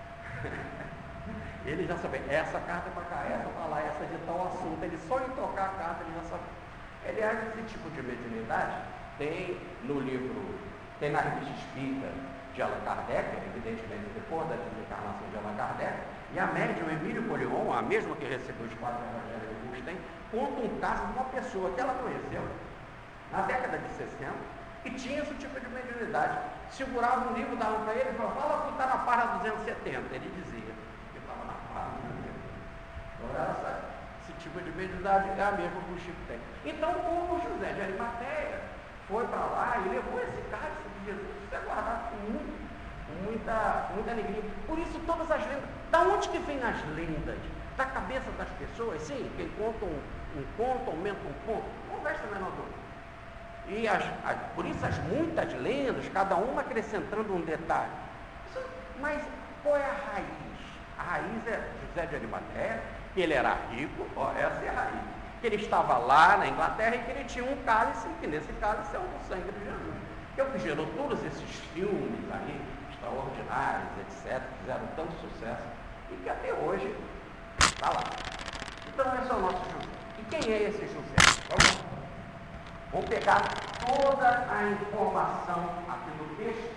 Ele já sabia, essa carta é para cá, essa para lá, essa de tal assunto. Ele só em trocar a carta, ele já sabia. Aliás, esse tipo de mediunidade tem no livro, tem na revista Espírita de Allan Kardec, evidentemente depois da desencarnação de Allan Kardec, e a médium Emílio Polion, a mesma que recebeu os 4 evangelhos de Agostinho, conta um caso de uma pessoa que ela conheceu na década de 60 e tinha esse tipo de mediunidade. Segurava um livro, dava para ele e falava, fala que está na página 270. Ele dizia, eu estava na página 270. Então, esse tipo de mediunidade é a mesma que o Chico tem. Então, o José de Arimateia foi para lá e levou esse cálice de Jesus, isso é guardado com muita alegria. Por isso, todas as lendas, da onde que vem as lendas? Da cabeça das pessoas, sim, quem conta um conto, aumenta um ponto, conversa menor dúvida. E por isso as muitas lendas, cada uma acrescentando um detalhe. Mas qual é a raiz? A raiz é José de Arimateia, que ele era rico, ó, essa é a raiz. que ele estava lá na Inglaterra e que ele tinha um cálice, e que nesse cálice é o sangue de Jesus. Que é o que gerou todos esses filmes aí, extraordinários, etc., que fizeram tanto sucesso, e que até hoje está lá. Então esse é o nosso José. E quem é esse José? Vamos pegar toda a informação aqui do texto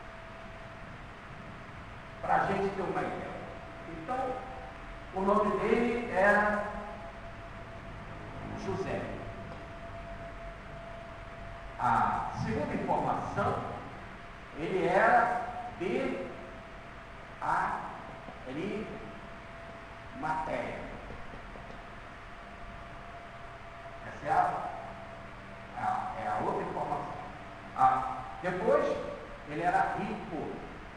para a gente ter uma ideia. Então, o nome dele era José. A segunda informação, ele era de Arimateia. Essa é a outra informação. Depois, ele era rico.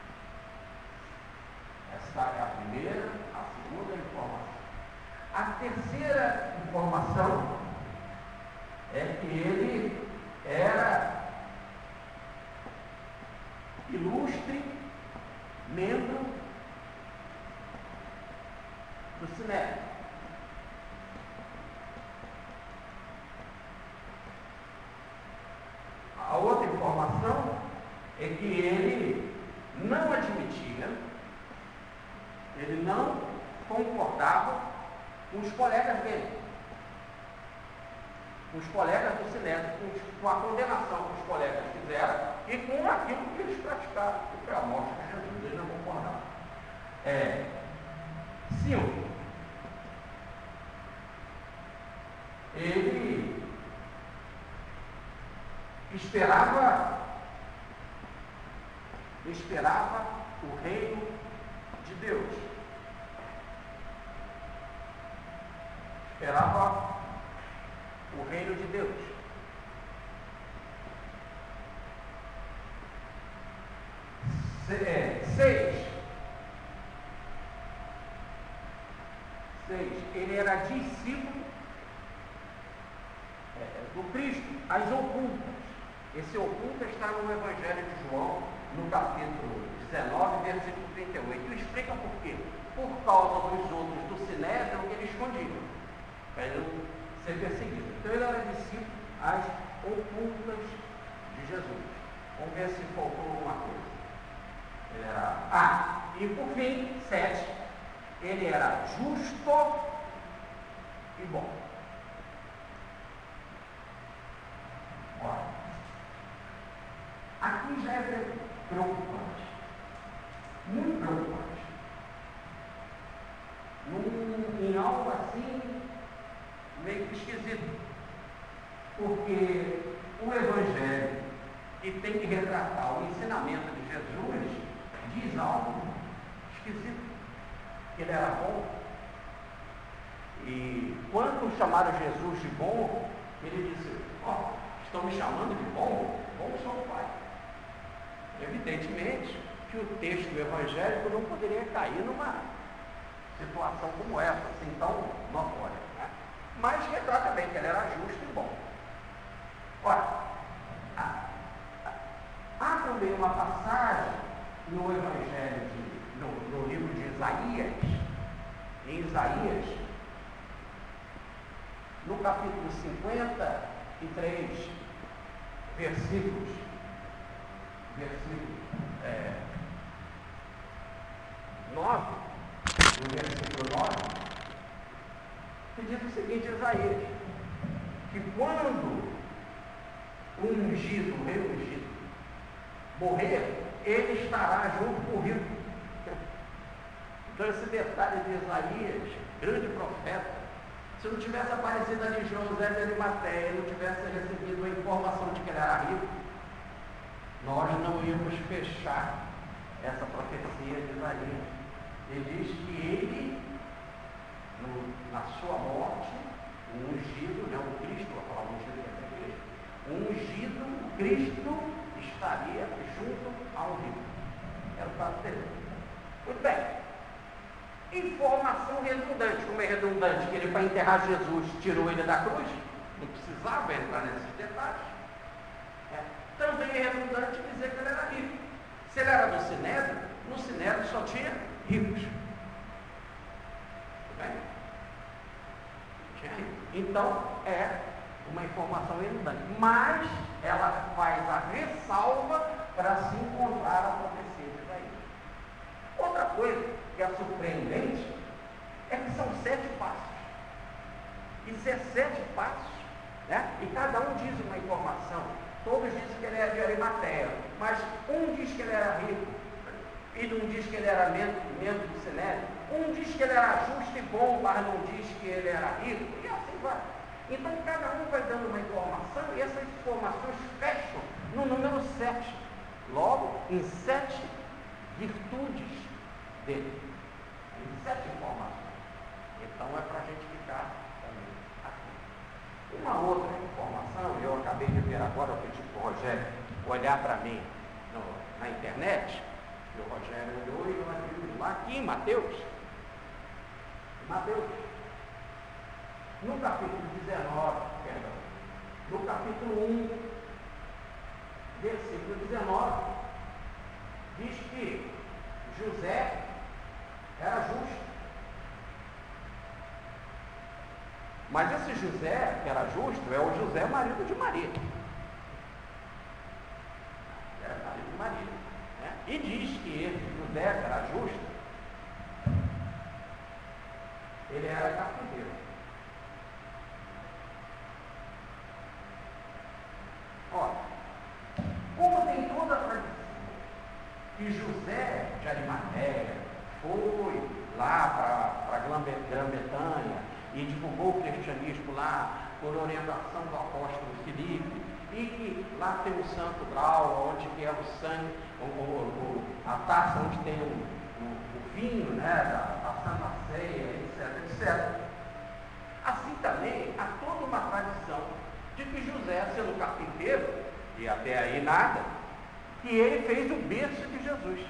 Essa é a primeira, a segunda informação. A terceira informação é que ele era ilustre membro do Sinédrio. A outra informação é que ele não admitia, ele não concordava com os colegas dele, com os colegas do Sinédrio, com a condenação que os colegas fizeram e com aquilo que eles praticaram, que foi a morte de Jesus. Eles não concordavam. 5. Ele esperava o reino de Deus. Esperava o reino de Deus. 6. Ele era discípulo do Cristo, as ocultas. Esse oculta está no Evangelho de João, no capítulo 19, versículo 38. E explica por quê. Por causa dos outros do Sinédrio que ele escondia, para ele não ser perseguido. Então ele era discípulo às ocultas de Jesus. Vamos ver se faltou alguma coisa. Ele era... e por fim, 7. Ele era justo e bom. Olha, aqui já é preocupante, muito preocupante. Em algo assim, meio que esquisito, porque o Evangelho, que tem que retratar o ensinamento de Jesus, diz algo esquisito, que ele era bom. E quando chamaram Jesus de bom, ele disse: estão me chamando de bom? Bom sou o Pai. Evidentemente que o texto evangélico não poderia cair numa situação como essa, assim tão notória, né? Mas retrata bem que ele era justo e bom. Olha, há também uma passagem no Evangelho, no livro de Isaías, em Isaías, no capítulo 53, versículo 9, no versículo 9, que diz o seguinte, Isaías, que quando o ungido, o rei ungido, morrer, ele estará junto com o rico. Então esse detalhe de Isaías, grande profeta, se não tivesse aparecido ali José de Arimateia e não tivesse recebido a informação de que ele era rico, nós não íamos fechar essa profecia de Isaías. Ele diz que ele, na sua morte, o ungido, o Cristo, a palavra ungido é Cristo, o ungido, o Cristo, estaria junto ao rico. Era o caso dele. Muito bem. Informação redundante. Como é redundante que ele, para enterrar Jesus, tirou ele da cruz? Não precisava entrar nesses detalhes. Também é redundante dizer que ele era rico. Se ele era do Sinédrio, no Sinédrio só tinha ricos. Tudo bem? Tinha ricos. Então, é uma informação redundante, mas ela faz a ressalva para se encontrar a profecia de Isaías. Outra coisa que é surpreendente é que são 7 passos. Isso é 7 passos, né? E cada um diz uma informação. Todos dizem que ele era de Arimateia, mas um diz que ele era rico, e não diz que ele era membro do Sinédrio. Um diz que ele era justo e bom, mas não diz que ele era rico, e assim vai. Então cada um vai dando uma informação, e essas informações fecham no número 7. Logo, em 7 virtudes dele. Em 7 informações. Então é para a gente ficar também aqui. Uma outra informação, eu acabei de ver agora, eu pedi para o Rogério olhar para mim na internet, e o Rogério olhou e eu abri lá aqui em Mateus. No capítulo 19, perdão, no capítulo 1, versículo 19, diz que José era justo. Mas esse José, que era justo, é o José, marido de Maria. Era marido de Maria. Né? E diz que esse José, que era justo, ele era carpinteiro. Olha, como tem toda a tradição que José de Arimateia foi lá para a Grã-Bretanha e divulgou o cristianismo lá por orientação do apóstolo Filipe, e que lá tem o Santo Grau, onde que é o sangue, a taça onde tem o vinho, né, da Santa Ceia, etc. Assim também há toda uma tradição de que José, sendo carpinteiro, e até aí nada, que ele fez o berço de Jesus.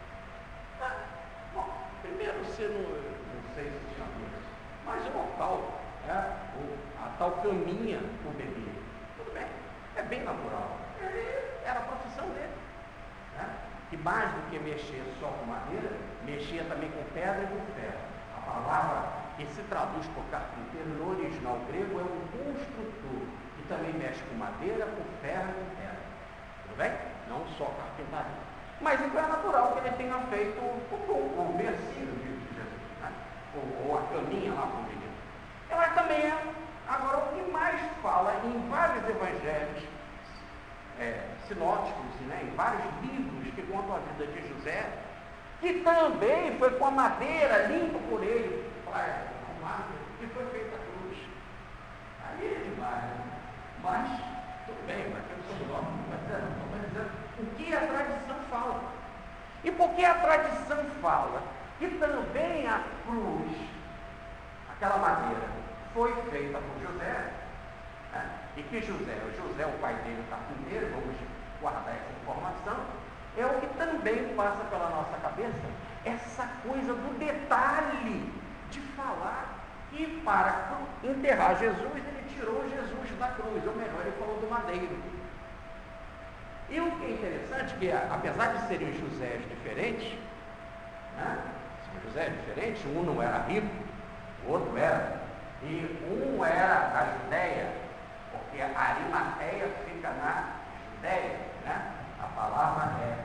Bom, primeiro você não sei se tinha berço, mas o local, a tal caminha do bebê, tudo bem, é bem natural. Era a profissão dele. Né? E mais do que mexer só com madeira, mexia também com pedra e com ferro. A palavra que se traduz por carpinteiro no original grego é um construtor, que também mexe com madeira, com ferro e com pedra. Tudo bem? Não só carpintaria. Mas então é natural que ele tenha feito o versículo de Jesus, né? ou a caminha lá para o menino. Ela também é, agora, o que mais fala em vários evangelhos sinóticos, né? Em vários livros que contam a vida de José, que também foi com a madeira limpa por ele, e foi feita a cruz. Aí é demais, né? Mas, tudo bem, mas eu sou nós, mas dizendo o que a tradição fala. E por que a tradição fala que também a cruz, aquela madeira, foi feita por José, né? E que José, o pai dele, o carpinteiro, vamos guardar essa informação, é o que também passa pela nossa cabeça, essa coisa do detalhe de falar que para enterrar Jesus, ele tirou Jesus da cruz, ou melhor, ele falou do madeiro. E o que é interessante, que apesar de serem Josés diferentes, né? São José diferentes, um não era rico, o outro era, e um era da Judéia, porque a Arimateia fica na Judéia, né? A palavra é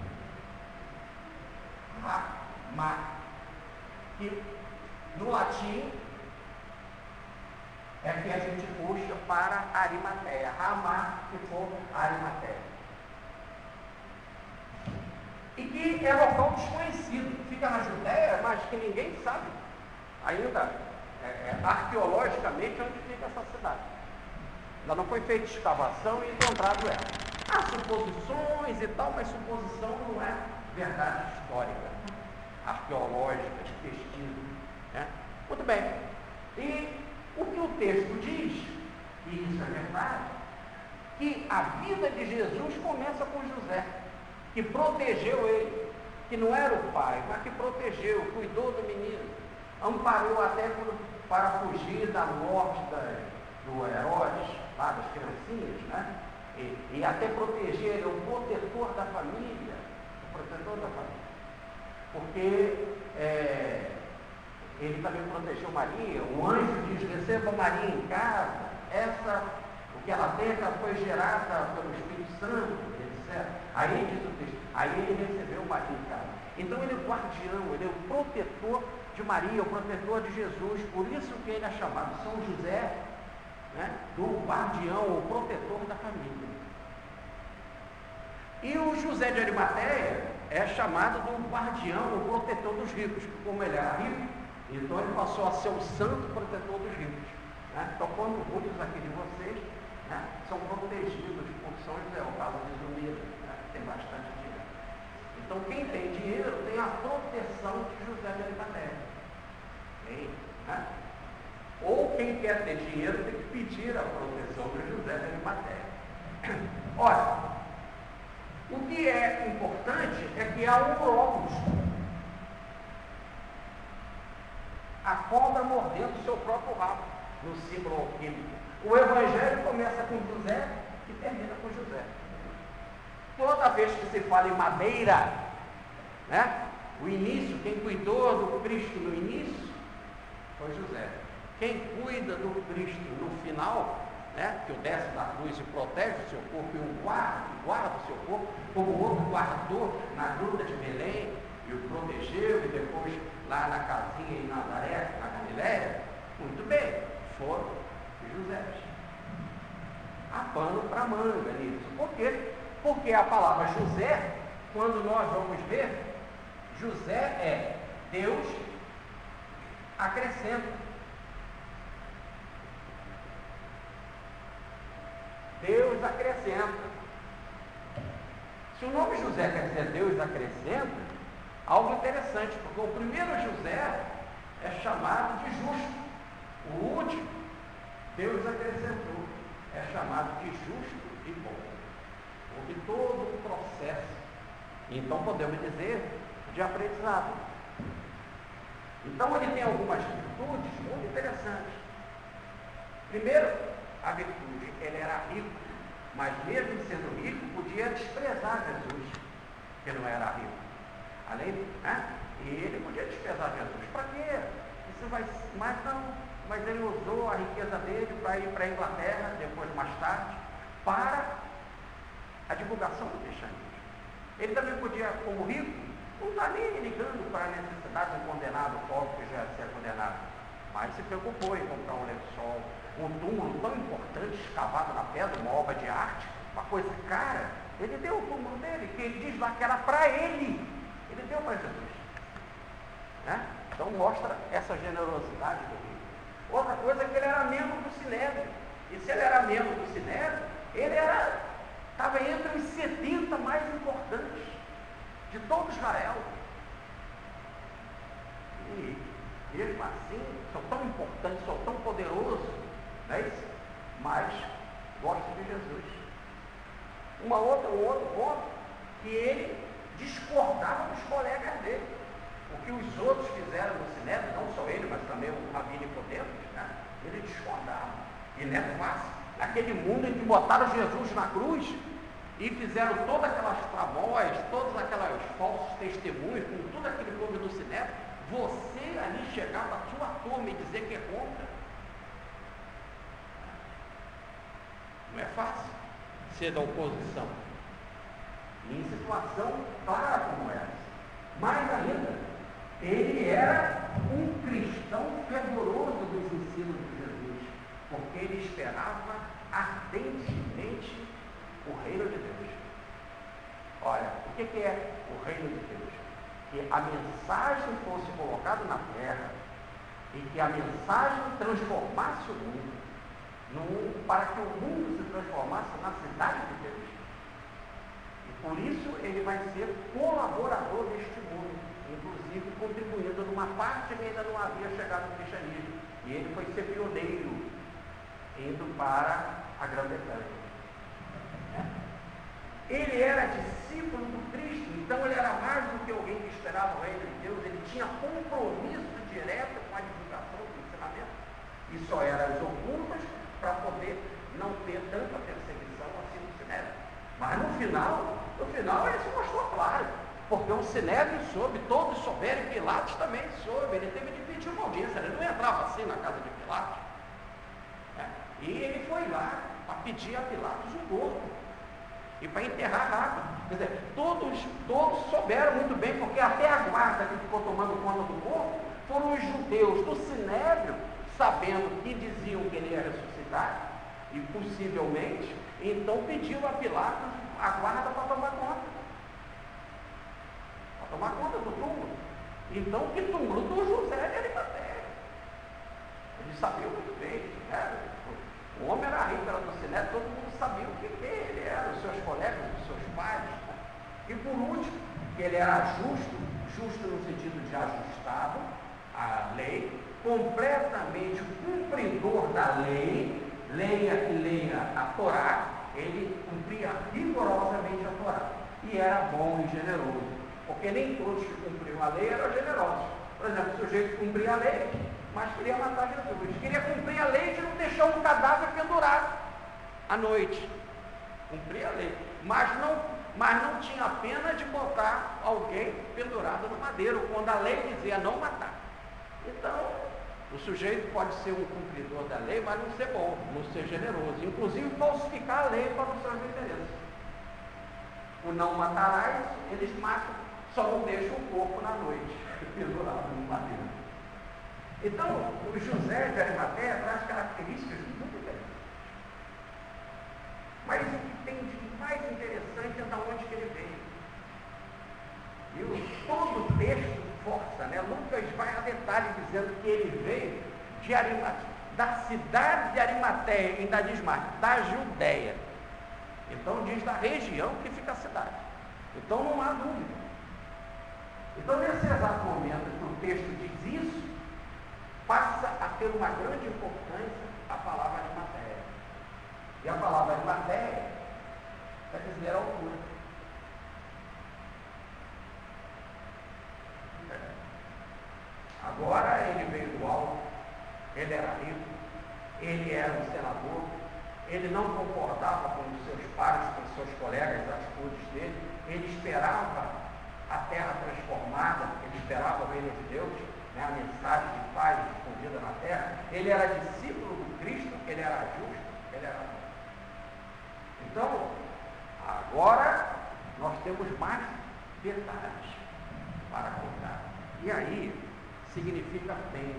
Ramá, que no latim é que a gente puxa para Arimateia. Ramá ficou Arimateia. E que é local desconhecido, fica na Judéia, mas que ninguém sabe ainda arqueologicamente onde fica essa cidade. Ainda não foi feita escavação e encontrado ela. Há suposições e tal, mas suposição não é verdade histórica, arqueológica, de pesquisa. Né? Muito bem. E o que o texto diz, e isso é verdade, que a vida de Jesus começa com José, que protegeu ele, que não era o pai, mas que protegeu, cuidou do menino, amparou até para fugir da morte do Herodes, lá das criancinhas, né? E até proteger, ele é o protetor da família, porque ele também protegeu Maria. O anjo diz: receba Maria em casa. O que ela tem, ela foi gerada pelo Espírito Santo, etc. Aí diz o texto, aí ele recebeu Maria em casa. Então ele é o guardião, ele é o protetor de Maria, o protetor de Jesus. Por isso que ele é chamado São José, né, do guardião, o protetor da família. E o José de Arimateia é chamado do guardião, o protetor dos ricos, porque como ele era rico, então ele passou a ser o santo protetor dos ricos. Né? Então, quando muitos aqui de vocês, né, são protegidos por São José, o caso de Zumira, né, tem bastante dinheiro. Então, quem tem dinheiro tem a proteção de José de Arimateia. Né? Ou quem quer ter dinheiro tem que pedir a proteção de José de Arimateia. Olha, o que é importante é que há um logos. A cobra mordendo o seu próprio rabo, no símbolo alquímico. O Evangelho começa com José e termina com José. Toda vez que se fala em madeira, né, o início, quem cuidou do Cristo no início, foi José. Quem cuida do Cristo no final, né, que o desce da cruz e protege o seu corpo, e o guarda o seu corpo, como o outro guardou na gruta de Belém, e o protegeu, e depois lá na casinha em Nazaré, na Galiléia, muito bem, foram José. Há pano para manga nisso. Por quê? Porque a palavra José, quando nós vamos ver, José é Deus acrescenta. Deus acrescenta. Se o nome José quer dizer Deus acrescenta, algo interessante, porque o primeiro José é chamado de justo. O último, Deus acrescentou, é chamado de justo e bom. Houve todo um processo. Então podemos dizer de aprendizado. Então ele tem algumas virtudes muito interessantes. Primeiro, a virtude, ele era rico, mas mesmo sendo rico, podia desprezar Jesus, que não era rico. Além, né? E ele podia desprezar Jesus. Para quê? Isso vai, mas não, mas ele usou a riqueza dele para ir para a Inglaterra, depois mais tarde, para a divulgação do cristianismo. Ele também podia, como rico, não estar nem ligando para a necessidade de um condenado pobre que já ia ser condenado, mas se preocupou em comprar um lençol, um túmulo tão importante, escavado na pedra, uma obra de arte, uma coisa cara. Ele deu o túmulo dele, que ele diz lá que era para ele. Ele deu para Jesus. Né? Então mostra essa generosidade do rei. Outra coisa é que ele era membro do Sinédrio. E se ele era membro do Sinédrio, ele estava entre os 70 mais importantes de todo Israel. E mesmo assim, sou tão importante, sou tão poderoso, não é isso? Mas gosto de Jesus. Um outro ponto, que ele discordava dos colegas dele. O que os outros fizeram no Sinédrio, não só ele, mas também o Rabi Nicodemos, né? Ele discordava. E não é fácil. Aquele mundo em que botaram Jesus na cruz e fizeram todas aquelas tramóias, todos aqueles falsos testemunhos, com tudo aquele povo do Sinédrio, você ali chegar para a sua turma e dizer que é contra. Não é fácil ser da oposição. Em situação clara como essa. Mais ainda, ele era um cristão fervoroso dos ensinos de Jesus, porque ele esperava ardentemente o reino de Deus. Olha, o que é o reino de Deus? Que a mensagem fosse colocada na terra e que a mensagem transformasse o mundo, para que o mundo se transformasse na cidade de Deus. E por isso ele vai ser colaborador deste mundo, inclusive contribuindo numa parte que ainda não havia chegado no cristianismo. E ele foi ser pioneiro, indo para a Grã-Bretanha. Ele era discípulo do Cristo, então ele era mais do que alguém que esperava o reino de Deus. Ele tinha compromisso direto com a divulgação do ensinamento. E só eram as ocultas para poder não ter tanta perseguição assim no Sinédrio. Mas no final ele se mostrou claro, porque o Sinédrio soube, todos souberam, Pilatos também soube, ele teve de pedir tinha uma audiência, ele não entrava assim na casa de Pilatos. E ele foi lá para pedir a Pilatos um corpo e para enterrar rápido. Quer dizer, todos souberam muito bem, porque até a guarda que ficou tomando conta do corpo foram os judeus do Sinédrio, sabendo que diziam que ele ia ressuscitar, e possivelmente, então pediram a Pilatos a guarda para tomar conta. Para tomar conta do túmulo. Então, que túmulo do José de Arimateia. Eles sabiam muito bem, né? O homem era rico, era do Sinédrio, todo mundo sabia o que ele era, os seus colegas, os seus pais. Né? E por último, que ele era justo no sentido de ajustado à lei, completamente cumpridor da lei, leia a Torá, ele cumpria rigorosamente a Torá. E era bom e generoso, porque nem todos que cumpriam a lei eram generosos. Por exemplo, o sujeito cumpria a lei, mas queria matar Jesus. Queria cumprir a lei de não deixar um cadáver pendurado à noite. Cumpria a lei. Mas não tinha pena de botar alguém pendurado no madeiro, quando a lei dizia não matar. Então, o sujeito pode ser um cumpridor da lei, mas não ser bom, não ser generoso. Inclusive, falsificar a lei para os seus interesses. O não matarás, eles matam, só não deixam o corpo na noite, pendurado no madeiro. Então, o José de Arimateia traz características muito interessantes. Mas o que tem de mais interessante é de onde que ele veio. E todo o texto força, né? Lucas vai a detalhe dizendo que ele veio de da cidade de Arimateia, ainda diz mais, da Judéia. Então diz da região que fica a cidade. Então não há dúvida. Então, nesse exato momento que o texto diz isso, passa a ter uma grande importância a palavra Arimateia. E a palavra Arimateia quer dizer altura. Agora ele veio do alto, ele era rico, ele era um senador, ele não concordava com os seus pares, com os seus colegas, as atitudes dele, ele esperava a terra transformada, ele esperava o reino de Deus, né, a mensagem de paz escondida na terra. Ele era discípulo do Cristo, ele era justo, ele era bom. Então, agora nós temos mais detalhes para contar. E aí, significa bem.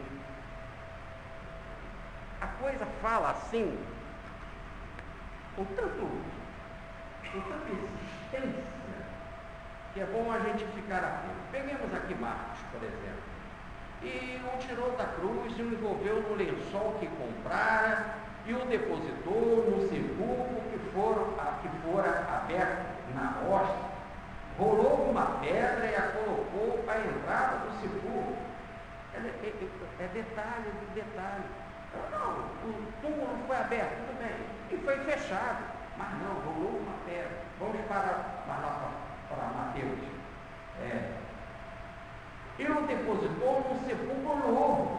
A coisa fala assim, com tanta insistência, que é bom a gente ficar atento. Peguemos aqui Marcos, por exemplo. E o tirou da cruz e o envolveu no lençol que comprara e o depositou no sepulcro que fora aberto na rocha. Rolou uma pedra e a colocou à entrada do sepulcro. É detalhe. Não, o túmulo foi aberto, tudo bem. E foi fechado. Mas não, rolou uma pedra. Vamos para Mateus. E o depositou num sepulcro novo,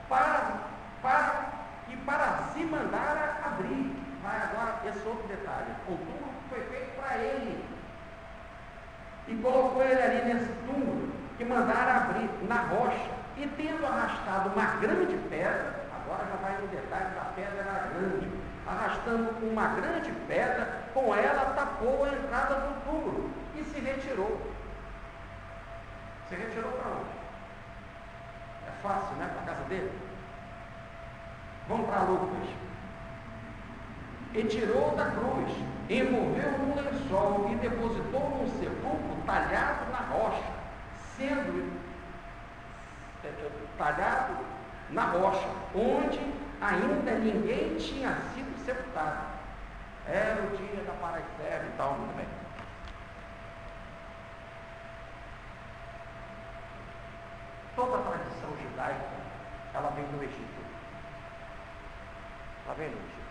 para se mandar abrir. Vai agora esse outro detalhe. O túmulo foi feito para ele. E colocou ele ali nesse túmulo, que mandara abrir na rocha. E tendo arrastado uma grande pedra, agora já vai no detalhe da pedra era grande, arrastando uma grande pedra, com ela tapou a entrada do túmulo e se retirou. Se retirou para onde? É fácil, né? Para a casa dele. Vamos para Lucas. E tirou da cruz, envolveu num lençol e depositou num sepulcro talhado na rocha, sendo talhado na rocha, onde ainda ninguém tinha sido sepultado. Era o dia da Parasceve e tal, muito bem. Toda a tradição judaica, ela vem do Egito. Ela vem do Egito.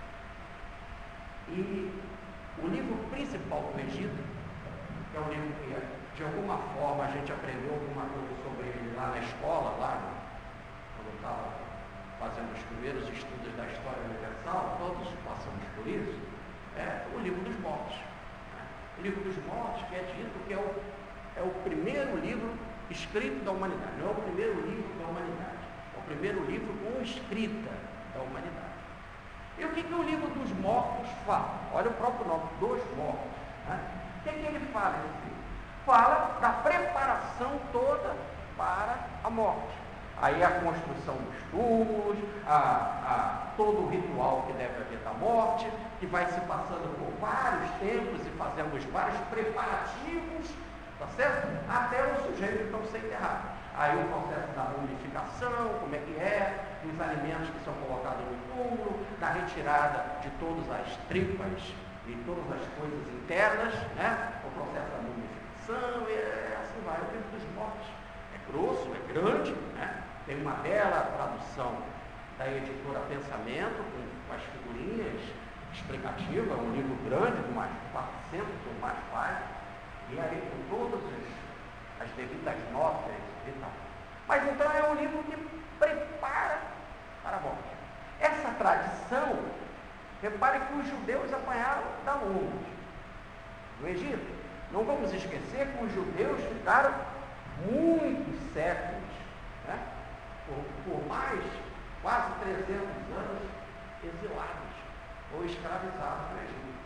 E o livro principal do Egito, que é um livro que de alguma forma a gente aprendeu alguma coisa sobre ele lá na escola, quando eu estava fazendo os primeiros estudos da história universal, todos passamos por isso, é o livro dos mortos. O livro dos mortos, que é dito que é o primeiro livro escrito da humanidade, não é o primeiro livro da humanidade, é o primeiro livro com escrita da humanidade. E o que o livro dos mortos fala? Olha o próprio nome, dos mortos. Né? O que ele fala nesse livro? Fala da preparação toda para a morte. Aí a construção dos túmulos, todo o ritual que deve haver da morte, que vai se passando por vários tempos e fazendo os vários preparativos, tá certo? Até o sujeito então ser enterrado. Aí o processo da mumificação, como é que é, dos alimentos que são colocados no túmulo, da retirada de todas as tripas e todas as coisas internas, né? O processo da mumificação, e assim vai. O livro dos mortos é grosso, é grande, né? Tem uma bela tradução da editora Pensamento, com as figurinhas explicativas, um livro grande, de umas 400 ou mais páginas, e aí com todas as devidas notas e tal. Mas então é um livro que prepara para a morte. Essa tradição, repare que os judeus apanharam da onde? Do Egito. Não vamos esquecer que os judeus ficaram muitos séculos, né? por mais quase 300 anos exilados ou escravizados no Egito.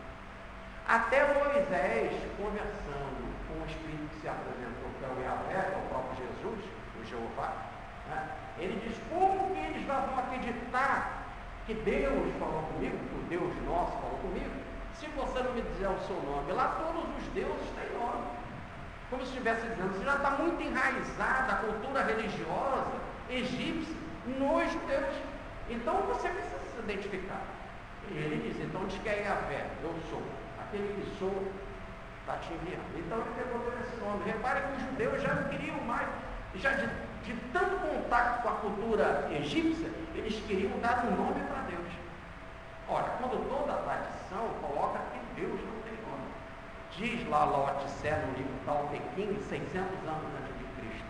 Até Moisés, conversando com o Espírito que se apresentou, que é o Yahvé, que é o próprio Jesus, o Jeová, né? Ele diz: como que eles vão acreditar que Deus falou comigo, que o Deus nosso falou comigo, se você não me dizer o seu nome? Lá todos os deuses têm nome. Como se estivesse dizendo, você já está muito enraizada a cultura religiosa egípcia nos judeus. Então você precisa se identificar. E ele diz: então diz que é Yahvé, eu sou. Aquele que sou está te enviando. Então ele pegou por esse nome. Repare que os judeus já não queriam mais, já de tanto contato com a cultura egípcia, eles queriam dar um nome para Deus. Ora, quando toda a tradição coloca que Deus não tem nome. Diz lá Lao Tse no livro Tao Te Ching, 600 anos antes de Cristo.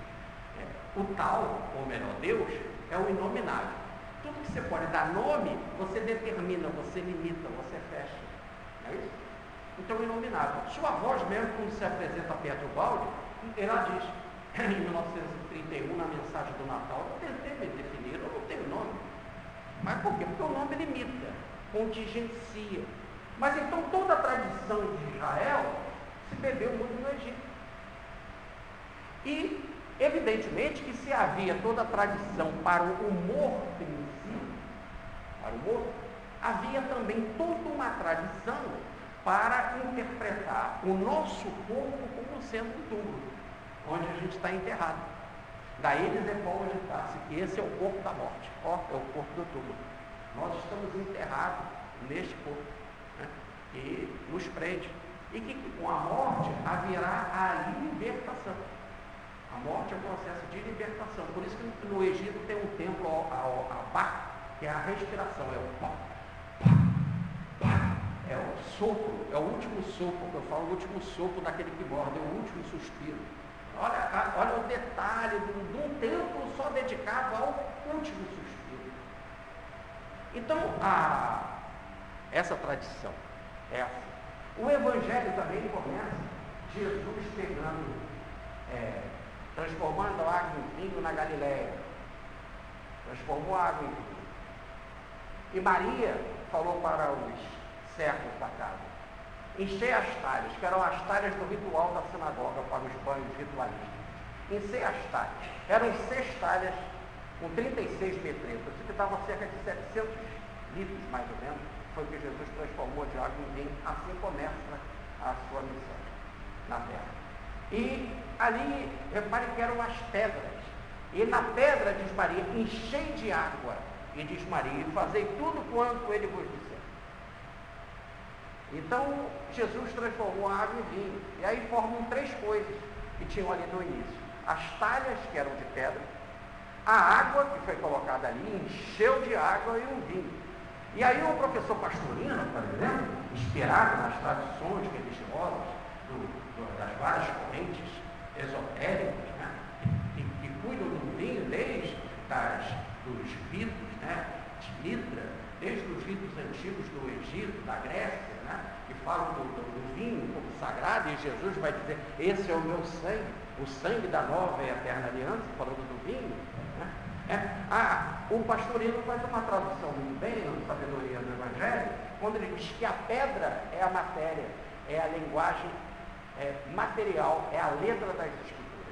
O Tao, ou melhor, Deus, é o inominável. Tudo que você pode dar nome, você determina, você limita, você fecha. Não é isso? Então, o inominável. Sua voz mesmo, quando se apresenta a Pietro Baldi, ela diz, em 1931, na mensagem do Natal, eu tentei me definir, eu não tenho nome. Mas por quê? Porque o nome limita, contingencia. Mas então toda a tradição de Israel se bebeu muito no Egito. E, evidentemente, que se havia toda a tradição para o humor em si, para o humor, havia também toda uma tradição para interpretar o nosso corpo como sendo um túmulo, onde a gente está enterrado. Daí eles depositar-se que esse é o corpo da morte, é o corpo do túmulo. Nós estamos enterrados neste corpo, né, que nos prende. E que com a morte haverá a libertação. A morte é um processo de libertação. Por isso que no Egito tem um templo, a Ba, que é a respiração, é o pá, pá, pá. É o sopro, é o último sopro, que eu falo, o último sopro daquele que morre, é o último suspiro. Olha o detalhe de um templo só dedicado ao último suspiro. Então, essa tradição é assim. O Evangelho também começa Jesus pegando, transformando a água em vinho na Galileia. Transformou a água em vinho. E Maria falou para os servos da casa: enchei as talhas, que eram as talhas do ritual da sinagoga para os banhos ritualísticos. Enchei as talhas. Eram 6 talhas com 36 metretas, o que dava cerca de 700 litros, mais ou menos. Foi o que Jesus transformou de água em vinho. Assim começa a sua missão na terra. E ali, repare que eram as pedras. E na pedra, diz Maria, enchei de água. E diz Maria: fazei tudo quanto ele vos disser. Então, Jesus transformou a água em vinho. E aí formam 3 coisas que tinham ali no início. As talhas, que eram de pedra, a água que foi colocada ali, encheu de água e um vinho. E aí o professor Pastorino, por exemplo, inspirado nas tradições religiosas das várias correntes esotéricas, né, que cuidam do vinho desde dos ritos, né, de Mitra, desde os ritos antigos do Egito, da Grécia, né, que falam do vinho como sagrado, e Jesus vai dizer: esse é o meu sangue, o sangue da nova e eterna aliança, falando do vinho, né? O pastor Hino faz uma tradução muito bem, na Sabedoria do Evangelho, quando ele diz que a pedra é a matéria, é a linguagem material, é a letra das Escrituras.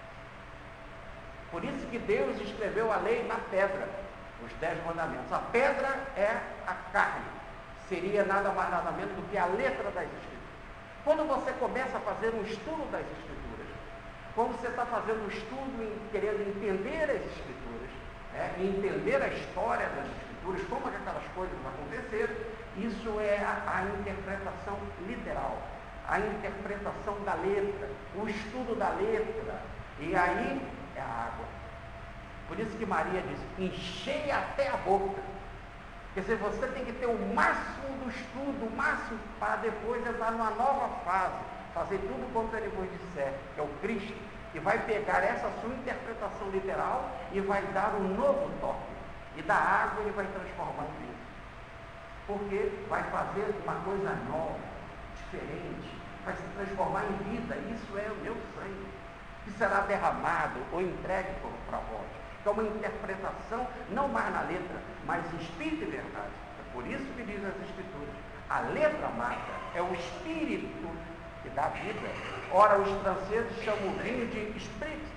Por isso que Deus escreveu a lei na pedra, os 10 mandamentos. A pedra é a carne, seria nada mais nada menos do que a letra das Escrituras. Quando você começa a fazer um estudo das Escrituras, quando você está fazendo um estudo querendo entender as Escrituras, entender a história das Escrituras, como é que aquelas coisas aconteceram, isso é a interpretação literal, a interpretação da letra, o estudo da letra, e aí é a água. Por isso que Maria diz, enchei até a boca. Quer dizer, você tem que ter o máximo do estudo, o máximo, para depois entrar numa nova fase, fazer tudo quanto ele vos disser, que é o Cristo, e vai pegar essa sua interpretação literal e vai dar um novo toque. E da água ele vai transformar em vinho. Porque vai fazer uma coisa nova, diferente, vai se transformar em vida. Isso é o meu sangue, que será derramado ou entregue para vós. Então, uma interpretação, não mais na letra, mas em espírito e verdade. É por isso que diz as Escrituras, a letra mata, é o espírito que dá vida. Ora, os franceses chamam o vinho de espírito,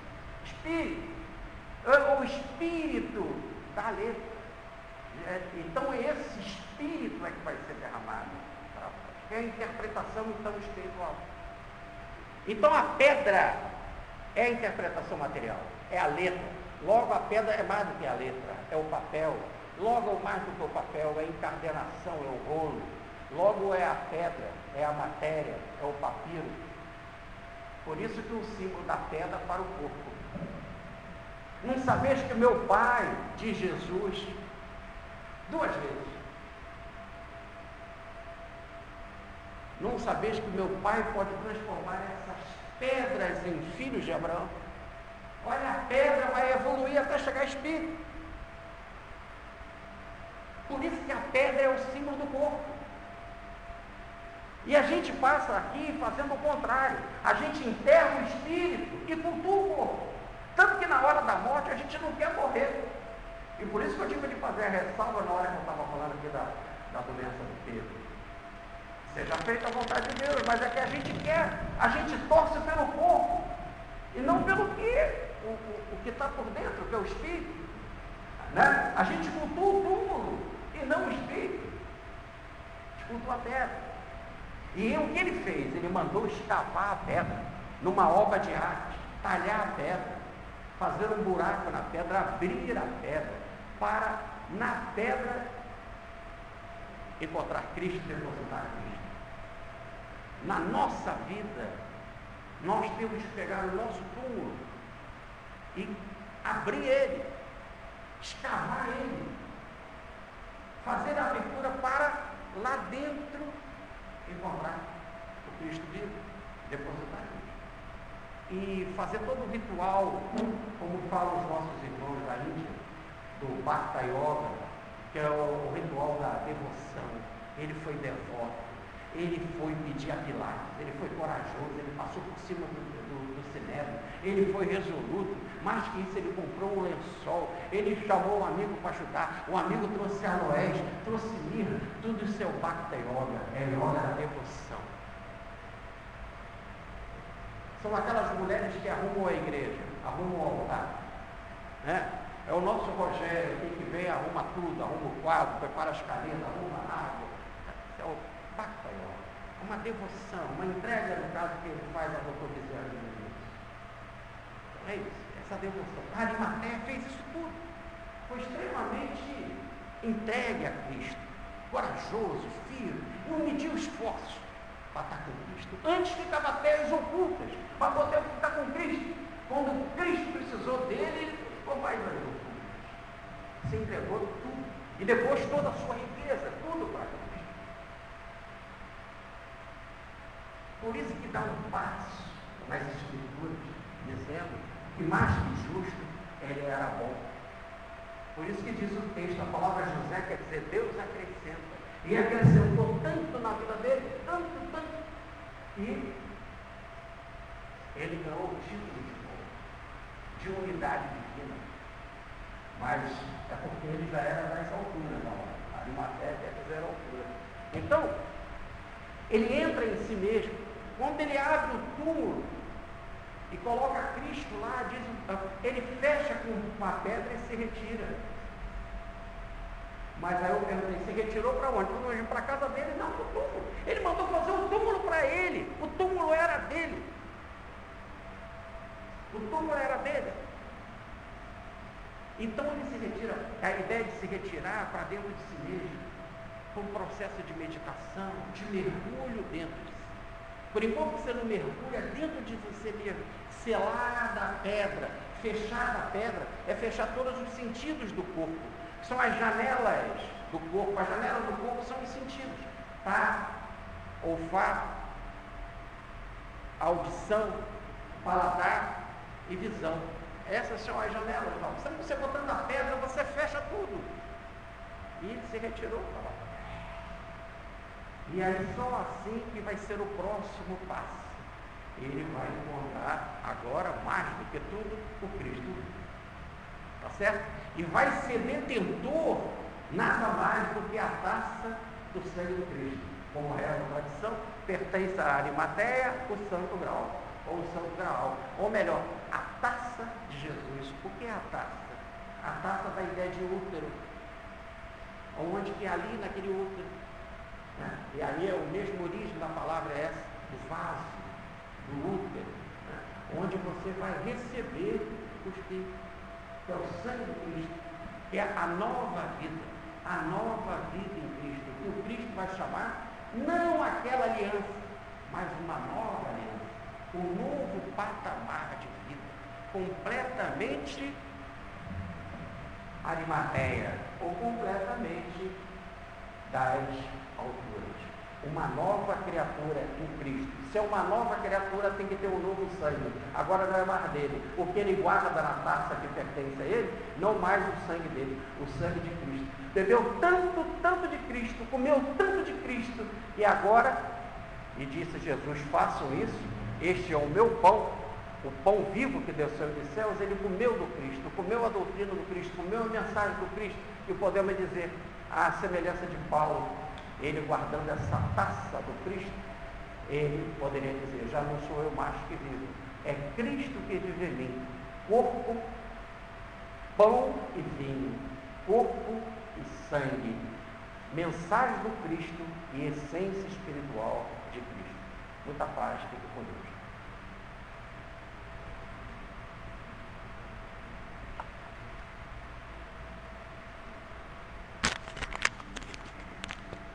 o espírito da letra. Então, esse espírito é que vai ser derramado para vós, que é a interpretação, então, espiritual. Então, a pedra é a interpretação material, é a letra. Logo, a pedra é mais do que a letra, é o papel. Logo, mais do que o papel, é a encadernação, é o rolo. Logo, é a pedra, é a matéria, é o papiro. Por isso que o símbolo da pedra para o corpo. Não sabeis que meu Pai, diz Jesus, 2 vezes. Não sabeis que meu Pai pode transformar essas pedras em filhos de Abraão? Olha, a pedra vai evoluir até chegar a espírito. Por isso que a pedra é o símbolo do corpo. E a gente passa aqui fazendo o contrário. A gente enterra o espírito e cultua o corpo. Tanto que na hora da morte a gente não quer morrer. E por isso que eu tive de fazer a ressalva na hora que eu estava falando aqui da doença do Pedro. Seja feita a vontade de Deus, mas é que a gente quer, a gente torce pelo corpo e não pelo o que está por dentro, que é o espírito. Né? A gente cultua o túmulo e não o espírito. A gente cultua a pedra. E o que ele fez? Ele mandou escavar a pedra numa obra de arte, talhar a pedra, fazer um buraco na pedra, abrir a pedra, para na pedra encontrar Cristo e depositar Cristo. Na nossa vida, nós temos que pegar o nosso túmulo e abrir ele, escavar ele, fazer a abertura para lá dentro encontrar o Cristo vivo, depositar Cristo. E fazer todo o ritual, como falam os nossos irmãos da Índia, do Bhakta Yoga, que é o ritual da devoção. Ele foi devoto, ele foi pedir a Pilatos, ele foi corajoso, ele passou por cima do Sinédrio, ele foi resoluto. Mais que isso, ele comprou um lençol, ele chamou um amigo para ajudar, o amigo trouxe aloés, trouxe mirra, tudo isso é o Bhakta Yoga, é yoga da devoção. São aquelas mulheres que arrumam a igreja, arrumam o altar, né? É o nosso Rogério aqui que vem, arruma tudo, arruma o quadro, prepara as canetas, arruma a água. É o Bhakta Yoga, uma devoção, uma entrega, no caso que ele faz a doutor Bezerra de Menezes. É isso, essa devoção. Arimateia fez isso tudo, foi extremamente entregue a Cristo, corajoso, firme, não mediu esforços para estar com Cristo. Antes ficava até as ocultas, para poder ficar com Cristo. Quando Cristo precisou dele, ele ficou mais nas ocultas. Se entregou tudo. E depois toda a sua riqueza, tudo para Cristo. Por isso que dá um passo nas Escrituras, dizendo que mais que justo, ele era bom. Por isso que diz o texto, a palavra José quer dizer, Deus acrescenta. E acrescentou tanto na vida dele, tanto, e ele ganhou o título de bom, de unidade divina. mas é porque ele já era das alturas, não. Arimateia quer dizer altura. Então, ele entra em si mesmo. Quando ele abre o túmulo e coloca Cristo lá, ele fecha com a pedra e se retira. Mas aí eu perguntei, se retirou para onde? Para a casa dele? Não, para o túmulo. Ele mandou fazer um túmulo para ele. O túmulo era dele. O túmulo era dele. Então ele se retira. A ideia de se retirar para dentro de si mesmo, foi um processo de meditação, de mergulho dentro de si. Por enquanto você não mergulha dentro de você mesmo, selada a pedra, fechada a pedra, é fechar todos os sentidos do corpo. São as janelas do corpo. As janelas do corpo são os sentidos: tato, olfato, audição, paladar e visão. Essas são as janelas. Você botando a pedra, você fecha tudo. E ele se retirou para lá. E aí só assim que vai ser o próximo passo. Ele vai encontrar agora, mais do que tudo, o Cristo. Tá certo? E vai ser detentor nada mais do que a taça do sangue do Cristo. Como é a tradição, pertence a Arimateia, o santo grau, ou o santo grau. Ou melhor, a taça de Jesus. O que é a taça? A taça da ideia de útero. Onde que é ali naquele útero. Né? E aí é o mesmo origem da palavra é essa, do vaso, do útero. Né? Onde você vai receber os filhos. Que é o sangue de Cristo, que é a nova vida em Cristo, que o Cristo vai chamar, não aquela aliança, mas uma nova aliança, um novo patamar de vida, completamente Arimateia, ou completamente das alturas. Uma nova criatura em Cristo. Se é uma nova criatura, tem que ter um novo sangue. Agora não é mais dele. O que ele guarda na taça que pertence a ele, não mais o sangue dele, o sangue de Cristo. Bebeu tanto de Cristo, comeu tanto de Cristo, e agora, e disse Jesus, façam isso, este é o meu pão, o pão vivo que desceu dos céus. Ele comeu do Cristo, comeu a doutrina do Cristo, comeu a mensagem do Cristo, e podemos dizer, à semelhança de Paulo, ele guardando essa taça do Cristo, ele poderia dizer, já não sou eu mais que vivo, é Cristo que vive em mim, corpo, pão e vinho, corpo e sangue, mensagem do Cristo e essência espiritual de Cristo. Muita paz, fique com Deus.